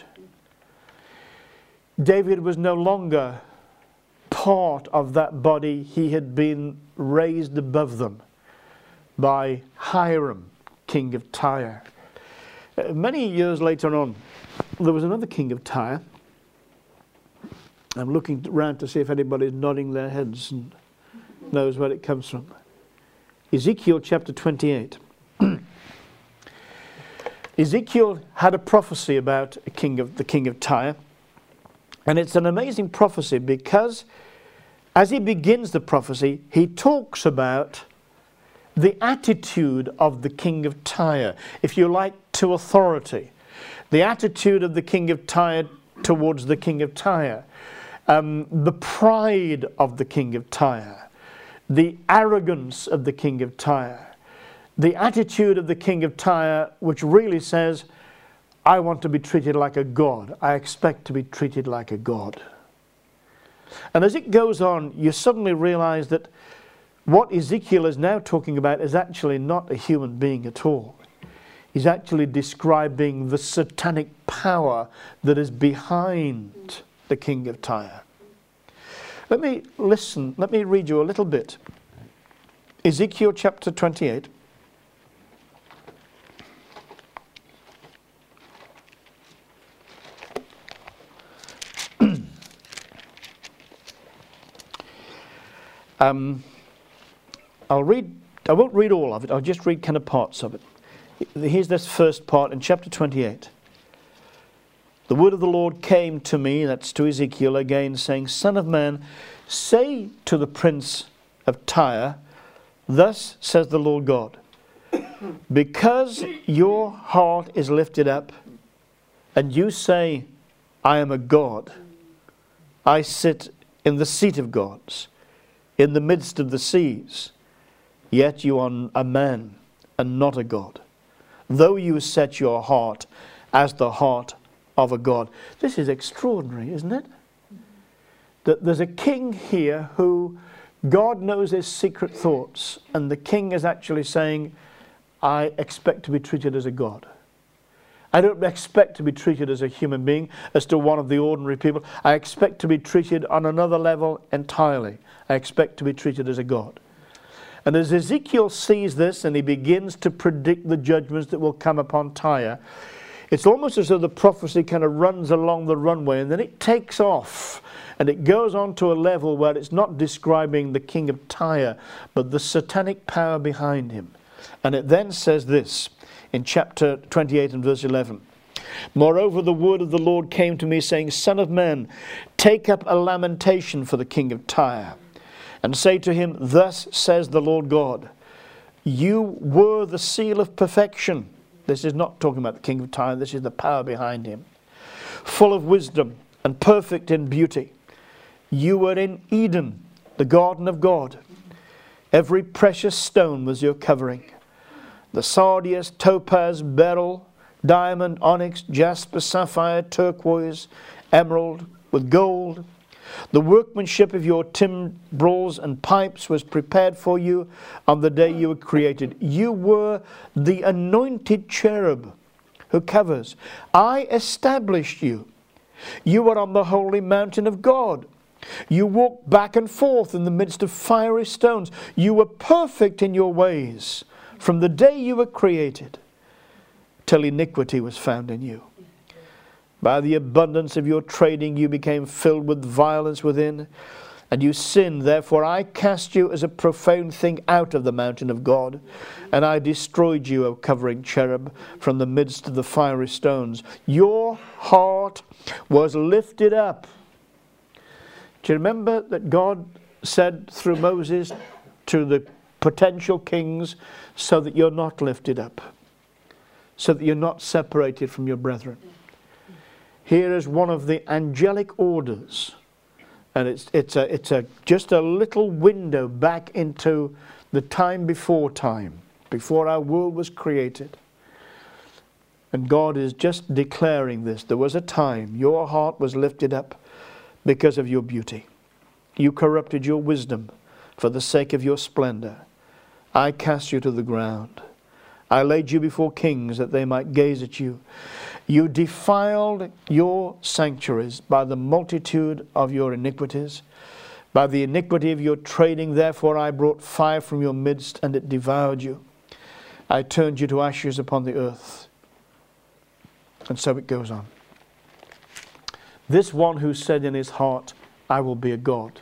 David was no longer part of that body. He had been raised above them by Hiram, king of Tyre. Uh, many years later on, there was another king of Tyre. I'm looking around to see if anybody's nodding their heads and knows where it comes from. Ezekiel chapter twenty-eight. Ezekiel had a prophecy about a king of the king of Tyre. And it's an amazing prophecy because as he begins the prophecy, he talks about the attitude of the king of Tyre, if you like, to authority. The attitude of the king of Tyre towards the king of Tyre. Um, the pride of the king of Tyre. The arrogance of the king of Tyre. The attitude of the king of Tyre, which really says, I want to be treated like a god. I expect to be treated like a god. And as it goes on, you suddenly realize that what Ezekiel is now talking about is actually not a human being at all. He's actually describing the satanic power that is behind the king of Tyre. Let me listen, let me read you a little bit. Ezekiel chapter twenty-eight. Um, I'll read, I won't read all of it, I'll just read kind of parts of it. Here's this first part in chapter twenty-eight. The word of the Lord came to me, that's to Ezekiel again, saying, Son of man, say to the prince of Tyre, thus says the Lord God, because your heart is lifted up, and you say, I am a god, I sit in the seat of gods, in the midst of the seas, yet you are a man and not a god, though you set your heart as the heart of a god. This is extraordinary, isn't it? That there's a king here who God knows his secret thoughts, and the king is actually saying, I expect to be treated as a god. I don't expect to be treated as a human being, as to one of the ordinary people. I expect to be treated on another level entirely. I expect to be treated as a god. And as Ezekiel sees this and he begins to predict the judgments that will come upon Tyre, it's almost as though the prophecy kind of runs along the runway and then it takes off and it goes on to a level where it's not describing the king of Tyre, but the satanic power behind him. And it then says this in chapter twenty-eight and verse eleven. Moreover, the word of the Lord came to me, saying, Son of man, take up a lamentation for the king of Tyre, and say to him, Thus says the Lord God, you were the seal of perfection. This is not talking about the king of Tyre, this is the power behind him. Full of wisdom and perfect in beauty. You were in Eden, the garden of God. Every precious stone was your covering. The sardius, topaz, beryl, diamond, onyx, jasper, sapphire, turquoise, emerald, with gold. The workmanship of your timbrels and pipes was prepared for you on the day you were created. You were the anointed cherub who covers. I established you. You were on the holy mountain of God. You walked back and forth in the midst of fiery stones. You were perfect in your ways from the day you were created till iniquity was found in you. By the abundance of your trading you became filled with violence within, and you sinned. Therefore I cast you as a profane thing out of the mountain of God, and I destroyed you, O covering cherub, from the midst of the fiery stones. Your heart was lifted up Do you remember that God said through Moses to the potential kings, so that you're not lifted up, so that you're not separated from your brethren? Here is one of the angelic orders, and it's it's a it's a just a little window back into the time before time, before our world was created. And God is just declaring this. There was a time your heart was lifted up because of your beauty. You corrupted your wisdom for the sake of your splendor. I cast you to the ground. I laid you before kings that they might gaze at you. You defiled your sanctuaries by the multitude of your iniquities. By the iniquity of your trading, therefore I brought fire from your midst, and it devoured you. I turned you to ashes upon the earth. And so it goes on. This one who said in his heart, I will be a god.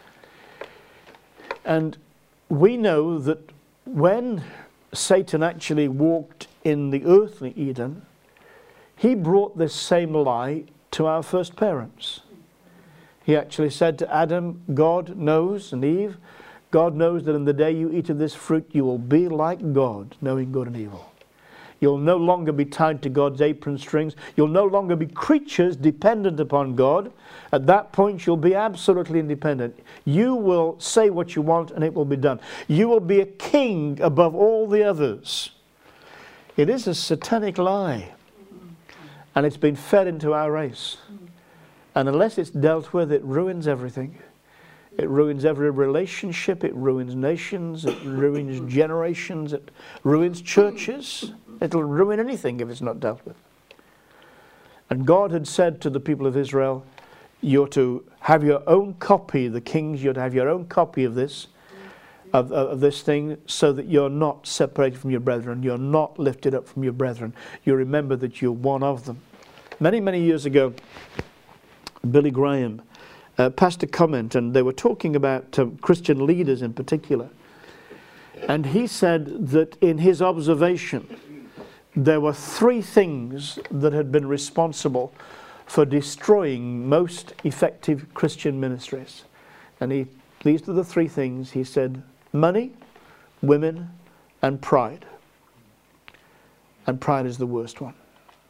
And we know that when Satan actually walked in the earthly Eden, he brought this same lie to our first parents. He actually said to Adam, God knows, and Eve, God knows that in the day you eat of this fruit, you will be like God, knowing good and evil. You'll no longer be tied to God's apron strings. You'll no longer be creatures dependent upon God. At that point, you'll be absolutely independent. You will say what you want and it will be done. You will be a king above all the others. It is a satanic lie. And it's been fed into our race. And unless it's dealt with, it ruins everything. It ruins every relationship. It ruins nations. It ruins generations. It ruins churches. It'll ruin anything if it's not dealt with. And God had said to the people of Israel, you're to have your own copy, the kings, you're to have your own copy of this, of, of this thing, so that you're not separated from your brethren. You're not lifted up from your brethren. You remember that you're one of them. Many, many years ago, Billy Graham uh, passed a comment, and they were talking about um, Christian leaders in particular. And he said that in his observation, there were three things that had been responsible for destroying most effective Christian ministries. And he, these are the three things. He said, money, women, and pride. And pride is the worst one.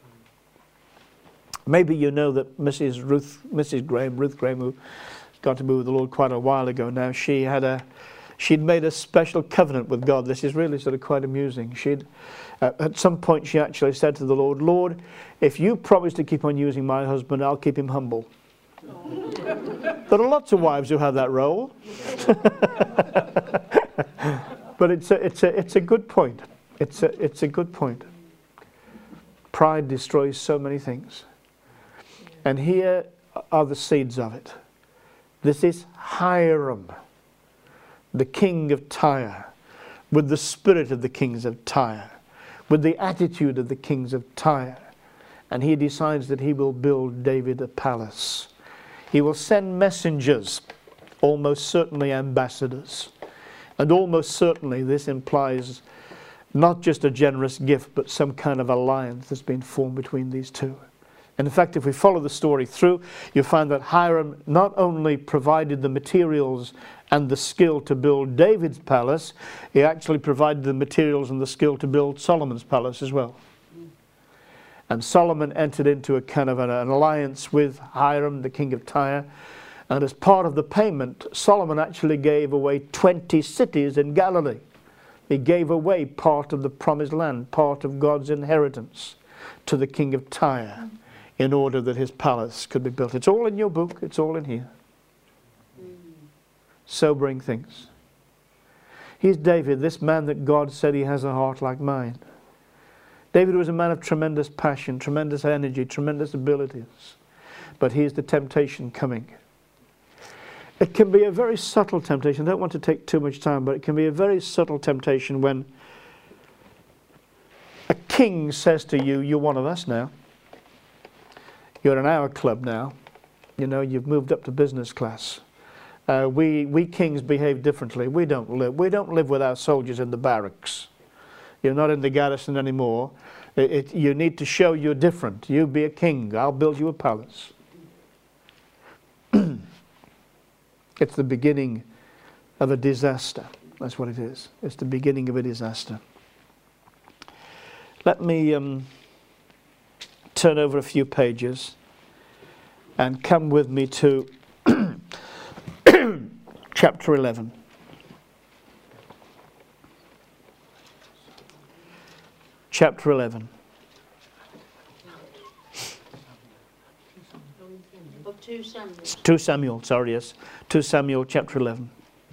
Maybe you know that Missus Ruth, Missus Graham, Ruth Graham, who got to be with the Lord quite a while ago now, she had a, she'd made a special covenant with God. This is really sort of quite amusing. She'd, uh, at some point she actually said to the Lord, Lord, if you promise to keep on using my husband, I'll keep him humble. There are lots of wives who have that role. But it's a, it's, a, it's a good point. It's a, it's a good point. Pride destroys so many things. And here are the seeds of it. This is Hiram, the king of Tyre, with the spirit of the kings of Tyre, with the attitude of the kings of Tyre. And he decides that he will build David a palace. He will send messengers, almost certainly ambassadors. And almost certainly this implies not just a generous gift, but some kind of alliance that's been formed between these two. And in fact, if we follow the story through, you find that Hiram not only provided the materials and the skill to build David's palace, he actually provided the materials and the skill to build Solomon's palace as well. And Solomon entered into a kind of an, an alliance with Hiram, the king of Tyre. And as part of the payment, Solomon actually gave away twenty cities in Galilee. He gave away part of the promised land, part of God's inheritance, to the king of Tyre, in order that his palace could be built. It's all in your book. It's all in here. Sobering things. Here's David, this man that God said he has a heart like mine. David was a man of tremendous passion, tremendous energy, tremendous abilities. But here's the temptation coming. It can be a very subtle temptation. I don't want to take too much time, but it can be a very subtle temptation when a king says to you, you're one of us now. You're in our club now. You know, you've moved up to business class. Uh, we, we kings behave differently. We don't live. We don't live with our soldiers in the barracks. You're not in the garrison anymore. It, it, you need to show you're different. You be a king. I'll build you a palace. It's the beginning of a disaster. That's what it is. It's the beginning of a disaster. Let me um, turn over a few pages and come with me to chapter eleven. Chapter eleven. Of two Samuel. two Samuel, sorry, yes. two Samuel chapter eleven.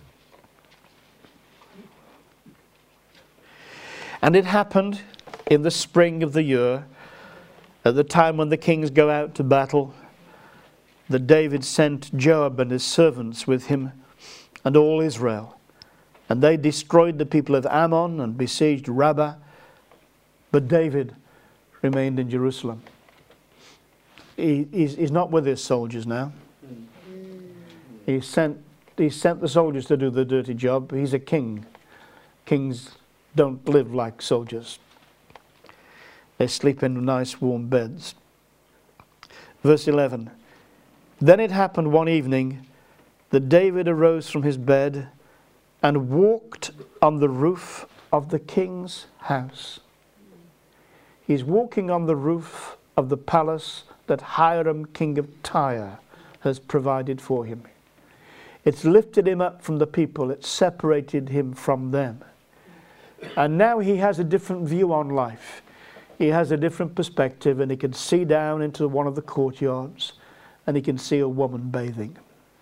And it happened in the spring of the year, at the time when the kings go out to battle, that David sent Joab and his servants with him and all Israel. And they destroyed the people of Ammon and besieged Rabbah. But David remained in Jerusalem. He, he's, he's not with his soldiers now. He sent, he sent the soldiers to do the dirty job. He's a king. Kings don't live like soldiers. They sleep in nice warm beds. Verse eleven. Then it happened one evening that David arose from his bed and walked on the roof of the king's house. He's walking on the roof of the palace that Hiram, king of Tyre, has provided for him. It's lifted him up from the people. It's separated him from them. And now he has a different view on life. He has a different perspective, and he can see down into one of the courtyards and he can see a woman bathing.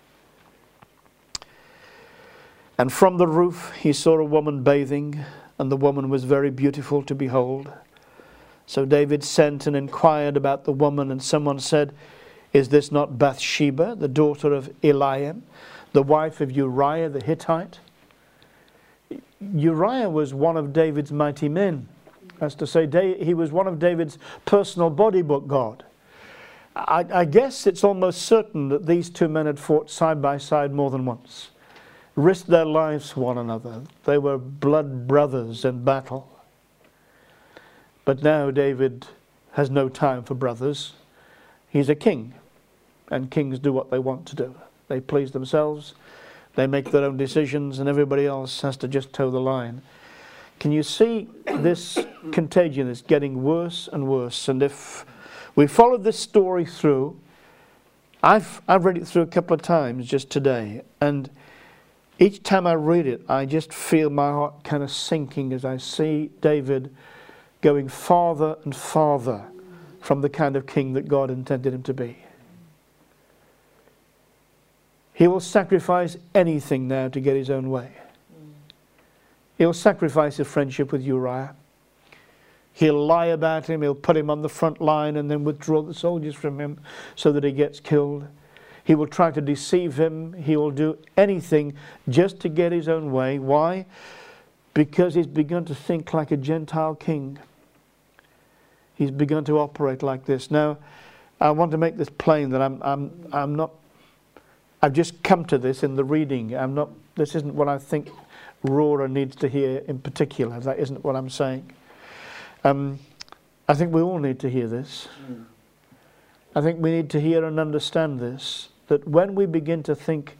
And from the roof he saw a woman bathing, and the woman was very beautiful to behold. So David sent and inquired about the woman, and someone said, "Is this not Bathsheba, the daughter of Eliam, the wife of Uriah the Hittite?" Uriah was one of David's mighty men. That's to say, he was one of David's personal bodybook guard. I, I guess it's almost certain that these two men had fought side by side more than once, risked their lives for one another. They were blood brothers in battle. But now David has no time for brothers. He's a king, and kings do what they want to do. They please themselves, they make their own decisions, and everybody else has to just toe the line. Can you see this contagion is getting worse and worse? And if we follow this story through, I've, I've read it through a couple of times just today, and each time I read it, I just feel my heart kind of sinking as I see David going farther and farther from the kind of king that God intended him to be. He will sacrifice anything now to get his own way. He'll sacrifice his friendship with Uriah. He'll lie about him. He'll put him on the front line and then withdraw the soldiers from him so that he gets killed. He will try to deceive him. He will do anything just to get his own way. Why? Because he's begun to think like a Gentile king. He's begun to operate like this. Now, I want to make this plain that I'm, I'm, I'm not, I've just come to this in the reading. I'm not, this isn't what I think Roara needs to hear in particular. That isn't what I'm saying. Um, I think we all need to hear this. Mm. I think we need to hear and understand this, that when we begin to think,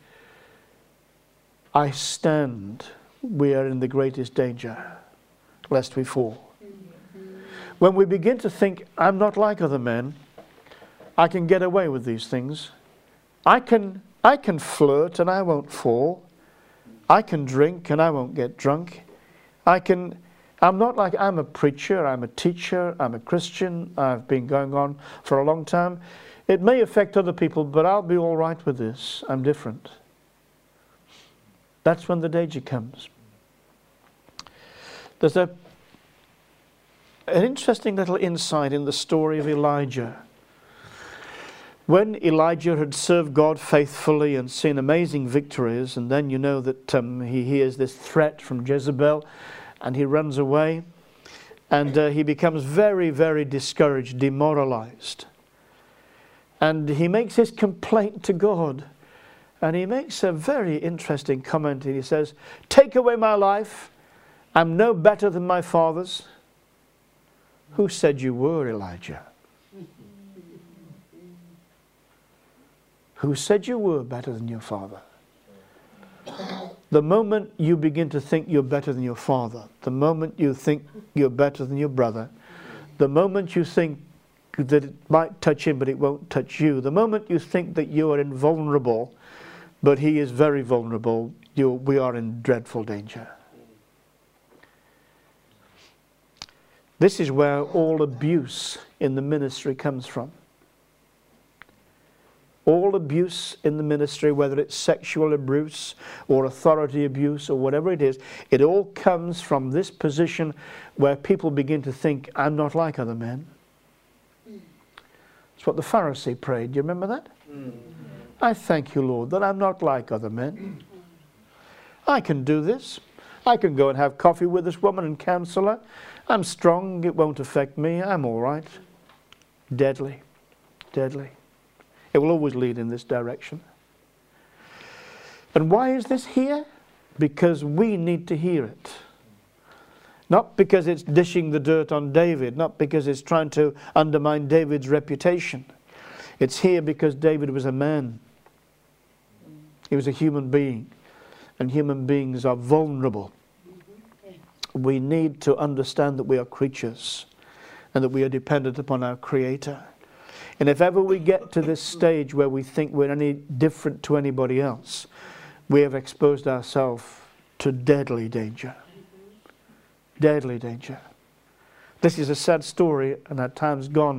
I stand, we are in the greatest danger, lest we fall. Mm-hmm. When we begin to think, I'm not like other men, I can get away with these things. I can, I can flirt and I won't fall. I can drink and I won't get drunk. I can, I'm not like, I'm a preacher, I'm a teacher, I'm a Christian, I've been going on for a long time. It may affect other people, but I'll be all right with this. I'm different. That's when the danger comes. There's a, an interesting little insight in the story of Elijah. When Elijah had served God faithfully and seen amazing victories, and then you know that um, he hears this threat from Jezebel, and he runs away, and uh, he becomes very, very discouraged, demoralized. And he makes his complaint to God, and he makes a very interesting comment. He says, "Take away my life. I'm no better than my fathers." Who said you were, Elijah? Who said you were better than your father? The moment you begin to think you're better than your father, the moment you think you're better than your brother, the moment you think that it might touch him but it won't touch you, the moment you think that you are invulnerable but he is very vulnerable, you, we are in dreadful danger. This is where all abuse in the ministry comes from. All abuse in the ministry, whether it's sexual abuse or authority abuse or whatever it is, it all comes from this position where people begin to think, I'm not like other men. That's what the Pharisee prayed. Do you remember that? Mm. I thank you, Lord, that I'm not like other men. I can do this. I can go and have coffee with this woman and counsel her. I'm strong. It won't affect me. I'm all right. Deadly. Deadly. It will always lead in this direction. And why is this here? Because we need to hear it. Not because it's dishing the dirt on David, not because it's trying to undermine David's reputation. It's here because David was a man. He was a human being. And human beings are vulnerable. We need to understand that we are creatures and that we are dependent upon our Creator. And if ever we get to this stage where we think we're any different to anybody else, we have exposed ourselves to deadly danger. Deadly danger. This is a sad story and at times gone.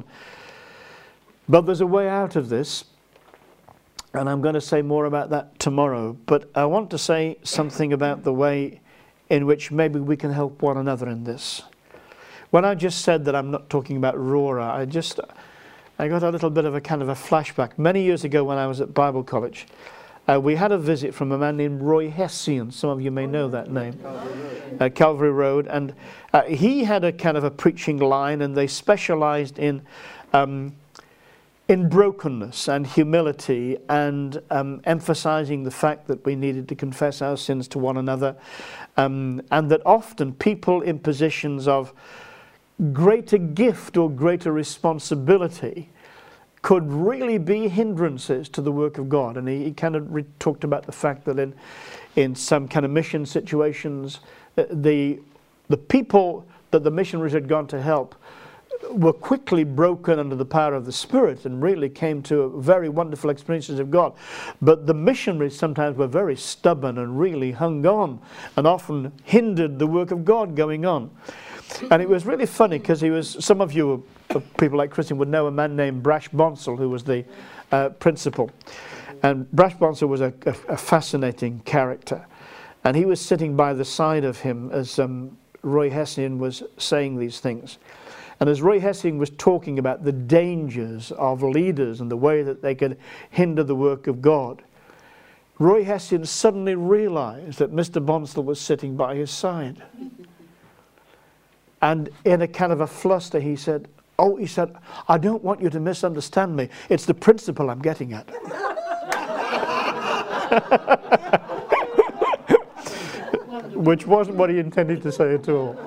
But there's a way out of this. And I'm going to say more about that tomorrow. But I want to say something about the way in which maybe we can help one another in this. When I just said that I'm not talking about Rora, I just... I got a little bit of a kind of a flashback. Many years ago when I was at Bible College, uh, we had a visit from a man named Roy Hession. Some of you may know that name. Uh, Calvary Road. And uh, he had a kind of a preaching line, and they specialized in um, in brokenness and humility and um, emphasizing the fact that we needed to confess our sins to one another. Um, and that often people in positions of greater gift or greater responsibility could really be hindrances to the work of God. And he, he kind of re- talked about the fact that in in some kind of mission situations, the the people that the missionaries had gone to help were quickly broken under the power of the Spirit and really came to very wonderful experiences of God. But the missionaries sometimes were very stubborn and really hung on and often hindered the work of God going on. And it was really funny because he was, some of you, people like Christian, would know a man named Brash Bonsall, who was the uh, principal. And Brash Bonsall was a, a, a fascinating character. And he was sitting by the side of him as um, Roy Hession was saying these things. And as Roy Hession was talking about the dangers of leaders and the way that they could hinder the work of God, Roy Hession suddenly realized that Mister Bonsall was sitting by his side. And in a kind of a fluster, he said, oh, he said, I don't want you to misunderstand me. It's the principle I'm getting at. Which wasn't what he intended to say at all.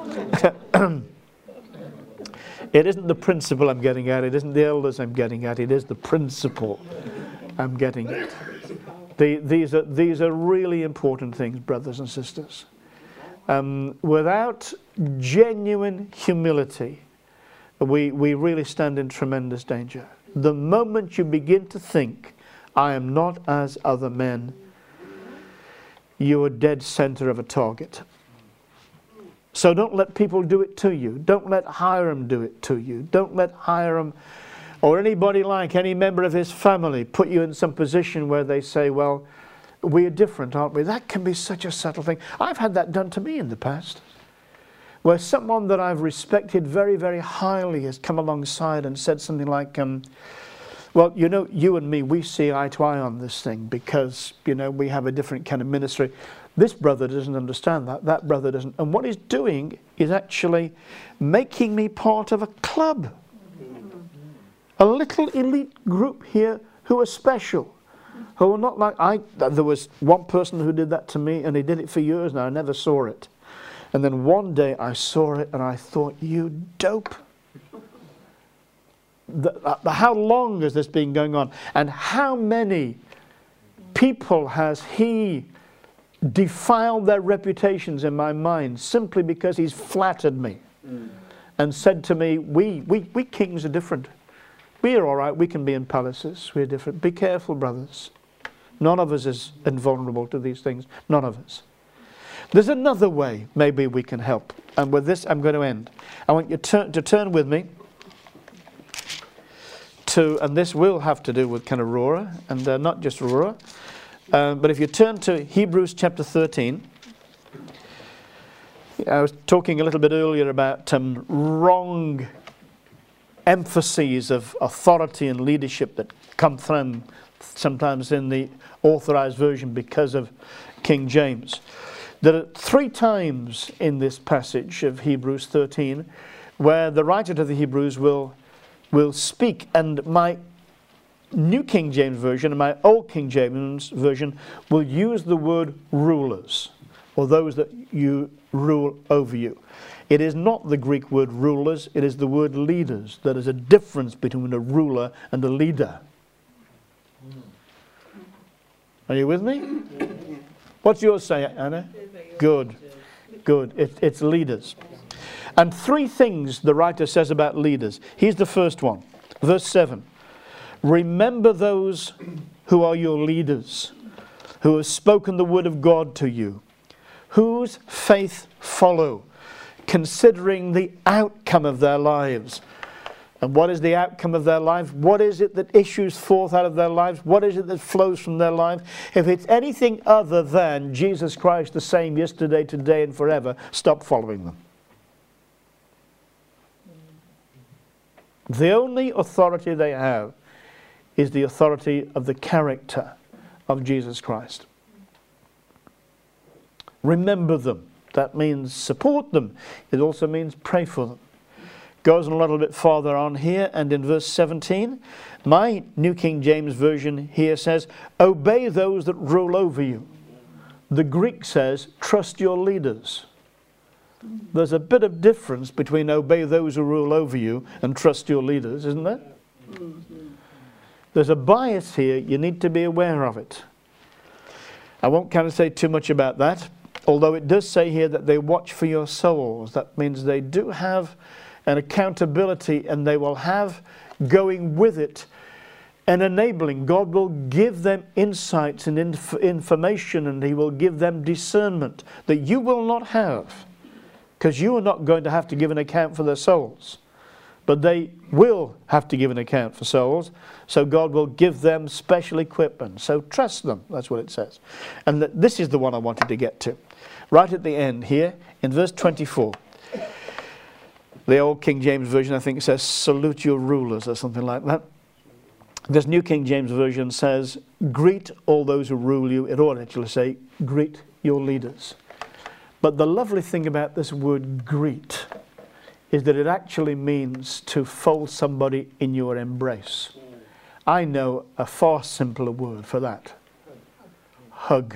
It isn't the principle I'm getting at. It isn't the elders I'm getting at. It is the principle I'm getting at. The, these are, these are really important things, brothers and sisters. Um, without genuine humility, we, we really stand in tremendous danger. The moment you begin to think, I am not as other men, you're a dead center of a target. So don't let people do it to you. Don't let Hiram do it to you. Don't let Hiram or anybody like any member of his family put you in some position where they say, well, we're different, aren't we? That can be such a subtle thing. I've had that done to me in the past, where someone that I've respected very, very highly has come alongside and said something like, um, well, you know, you and me, we see eye to eye on this thing because, you know, we have a different kind of ministry. This brother doesn't understand that. That brother doesn't. And what he's doing is actually making me part of a club. A little elite group here who are special. Who are not like I. There was one person who did that to me, and he did it for years, and I never saw it. And then one day I saw it, and I thought, you dope. The, uh, how long has this been going on? And how many people has he defiled their reputations in my mind simply because he's flattered me mm. and said to me, we, we, we kings are different. We are all right. We can be in palaces. We're different. Be careful, brothers. None of us is invulnerable to these things. None of us. There's another way maybe we can help. And with this, I'm going to end. I want you to, to turn with me to, and this will have to do with kind of Aurora, and uh, not just Aurora. Uh, but if you turn to Hebrews chapter thirteen, I was talking a little bit earlier about um, wrong emphases of authority and leadership that come from sometimes in the authorized version because of King James. There are three times in this passage of Hebrews thirteen where the writer to the Hebrews will, will speak, and my New King James Version and my Old King James Version will use the word rulers, or those that you rule over you. It is not the Greek word rulers, it is the word leaders. There is a difference between a ruler and a leader. Are you with me? What's yours say, Anna? Good. Good. It, it's leaders. And three things the writer says about leaders. Here's the first one. Verse seven. Remember those who are your leaders, who have spoken the word of God to you, whose faith follow, considering the outcome of their lives. And what is the outcome of their life? What is it that issues forth out of their lives? What is it that flows from their lives? If it's anything other than Jesus Christ the same yesterday, today, and forever, stop following them. The only authority they have is the authority of the character of Jesus Christ. Remember them. That means support them. It also means pray for them. Goes on a little bit farther on here, and in verse seventeen, my New King James Version here says, obey those that rule over you. The Greek says, trust your leaders. There's a bit of difference between obey those who rule over you and trust your leaders, isn't there? There's a bias here. You need to be aware of it. I won't kind of say too much about that, although it does say here that they watch for your souls. That means they do have an accountability, and they will have going with it and enabling. God will give them insights and inf- information, and he will give them discernment that you will not have, because you are not going to have to give an account for their souls. But they will have to give an account for souls, so God will give them special equipment. So trust them, that's what it says. And th- this is the one I wanted to get to. Right at the end here, in verse twenty-four. The Old King James Version, I think, says, salute your rulers, or something like that. This New King James Version says, greet all those who rule you. It ought to actually say, greet your leaders. But the lovely thing about this word greet is that it actually means to fold somebody in your embrace. I know a far simpler word for that. Hug.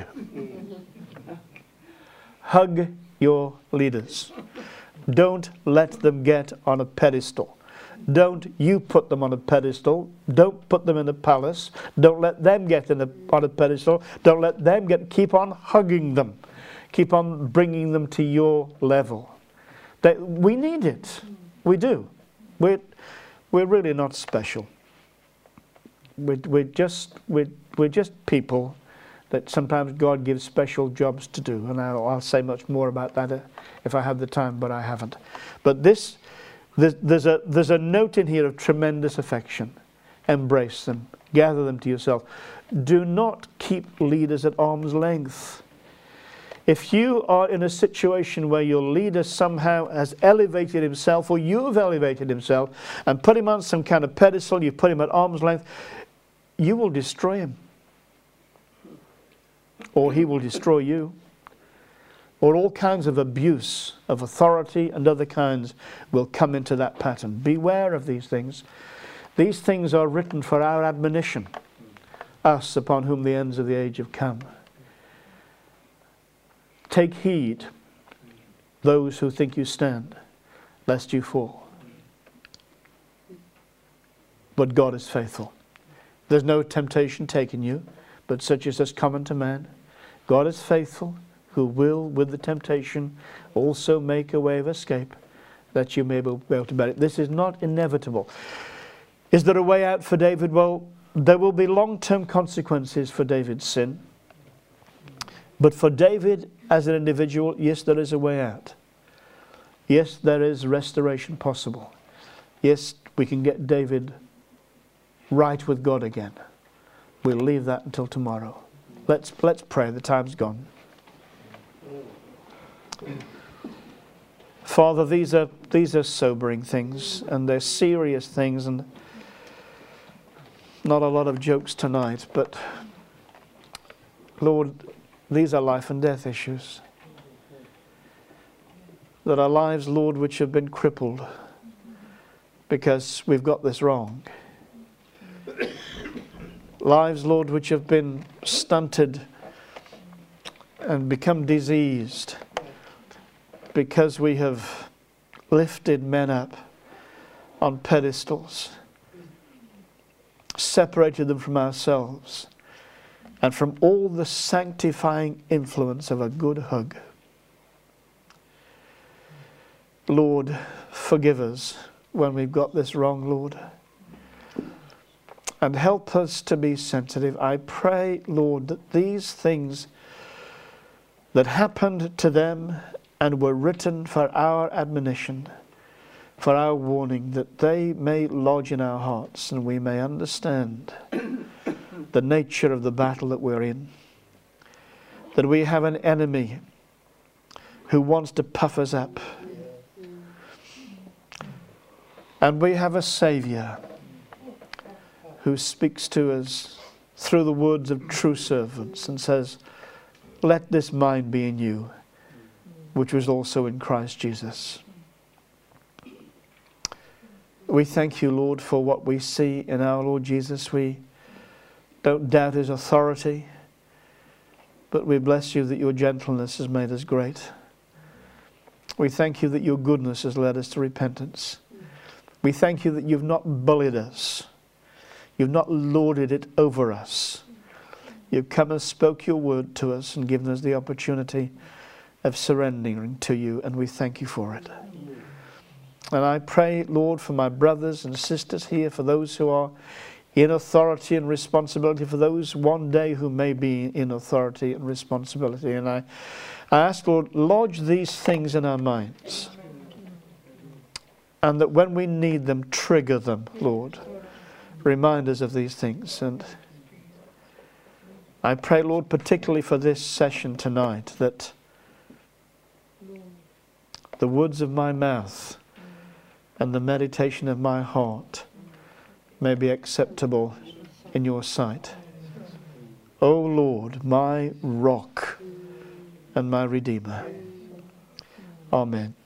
Hug your leaders. Don't let them get on a pedestal. Don't you put them on a pedestal. Don't put them in a palace. Don't let them get in a, on a pedestal. Don't let them get, keep on hugging them. Keep on bringing them to your level. They, we need it. We do. We're, we're really not special. We're, we're, just, we're, we're just people that sometimes God gives special jobs to do. And I'll, I'll say much more about that if I have the time, but I haven't. But this, there's, there's, a, there's a note in here of tremendous affection. Embrace them. Gather them to yourself. Do not keep leaders at arm's length. If you are in a situation where your leader somehow has elevated himself, or you have elevated himself and put him on some kind of pedestal, you put him at arm's length, you will destroy him. Or he will destroy you. Or all kinds of abuse of authority and other kinds will come into that pattern. Beware of these things. These things are written for our admonition, us upon whom the ends of the age have come. Take heed, those who think you stand, lest you fall. But God is faithful. There's no temptation taken you, but such as is common to man. God is faithful, who will, with the temptation, also make a way of escape, that you may be able to bear it. This is not inevitable. Is there a way out for David? Well, there will be long-term consequences for David's sin. But for David as an individual, yes, there is a way out. Yes, there is restoration possible. Yes, we can get David right with God again. We'll leave that until tomorrow. Let's, let's pray. The time's gone. Father, these are, these are sobering things, and they're serious things, and not a lot of jokes tonight, but Lord, these are life and death issues. That our lives, Lord, which have been crippled because we've got this wrong. Lives, Lord, which have been stunted and become diseased because we have lifted men up on pedestals, separated them from ourselves and from all the sanctifying influence of a good hug. Lord, forgive us when we've got this wrong, Lord. And help us to be sensitive. I pray, Lord, that these things that happened to them and were written for our admonition, for our warning, that they may lodge in our hearts and we may understand the nature of the battle that we're in. That we have an enemy who wants to puff us up. And we have a Saviour who speaks to us through the words of true servants and says, let this mind be in you, which was also in Christ Jesus. We thank you, Lord, for what we see in our Lord Jesus. We don't doubt his authority, but we bless you that your gentleness has made us great. We thank you that your goodness has led us to repentance. We thank you that you've not bullied us. You've not lorded it over us. You've come and spoke your word to us and given us the opportunity of surrendering to you, and we thank you for it. And I pray, Lord, for my brothers and sisters here, for those who are in authority and responsibility, for those one day who may be in authority and responsibility. And I, I ask, Lord, lodge these things in our minds. And that when we need them, trigger them, Lord. Remind us of these things. And I pray, Lord, particularly for this session tonight, that the words of my mouth and the meditation of my heart may be acceptable in your sight. O Lord, my rock and my Redeemer. Amen.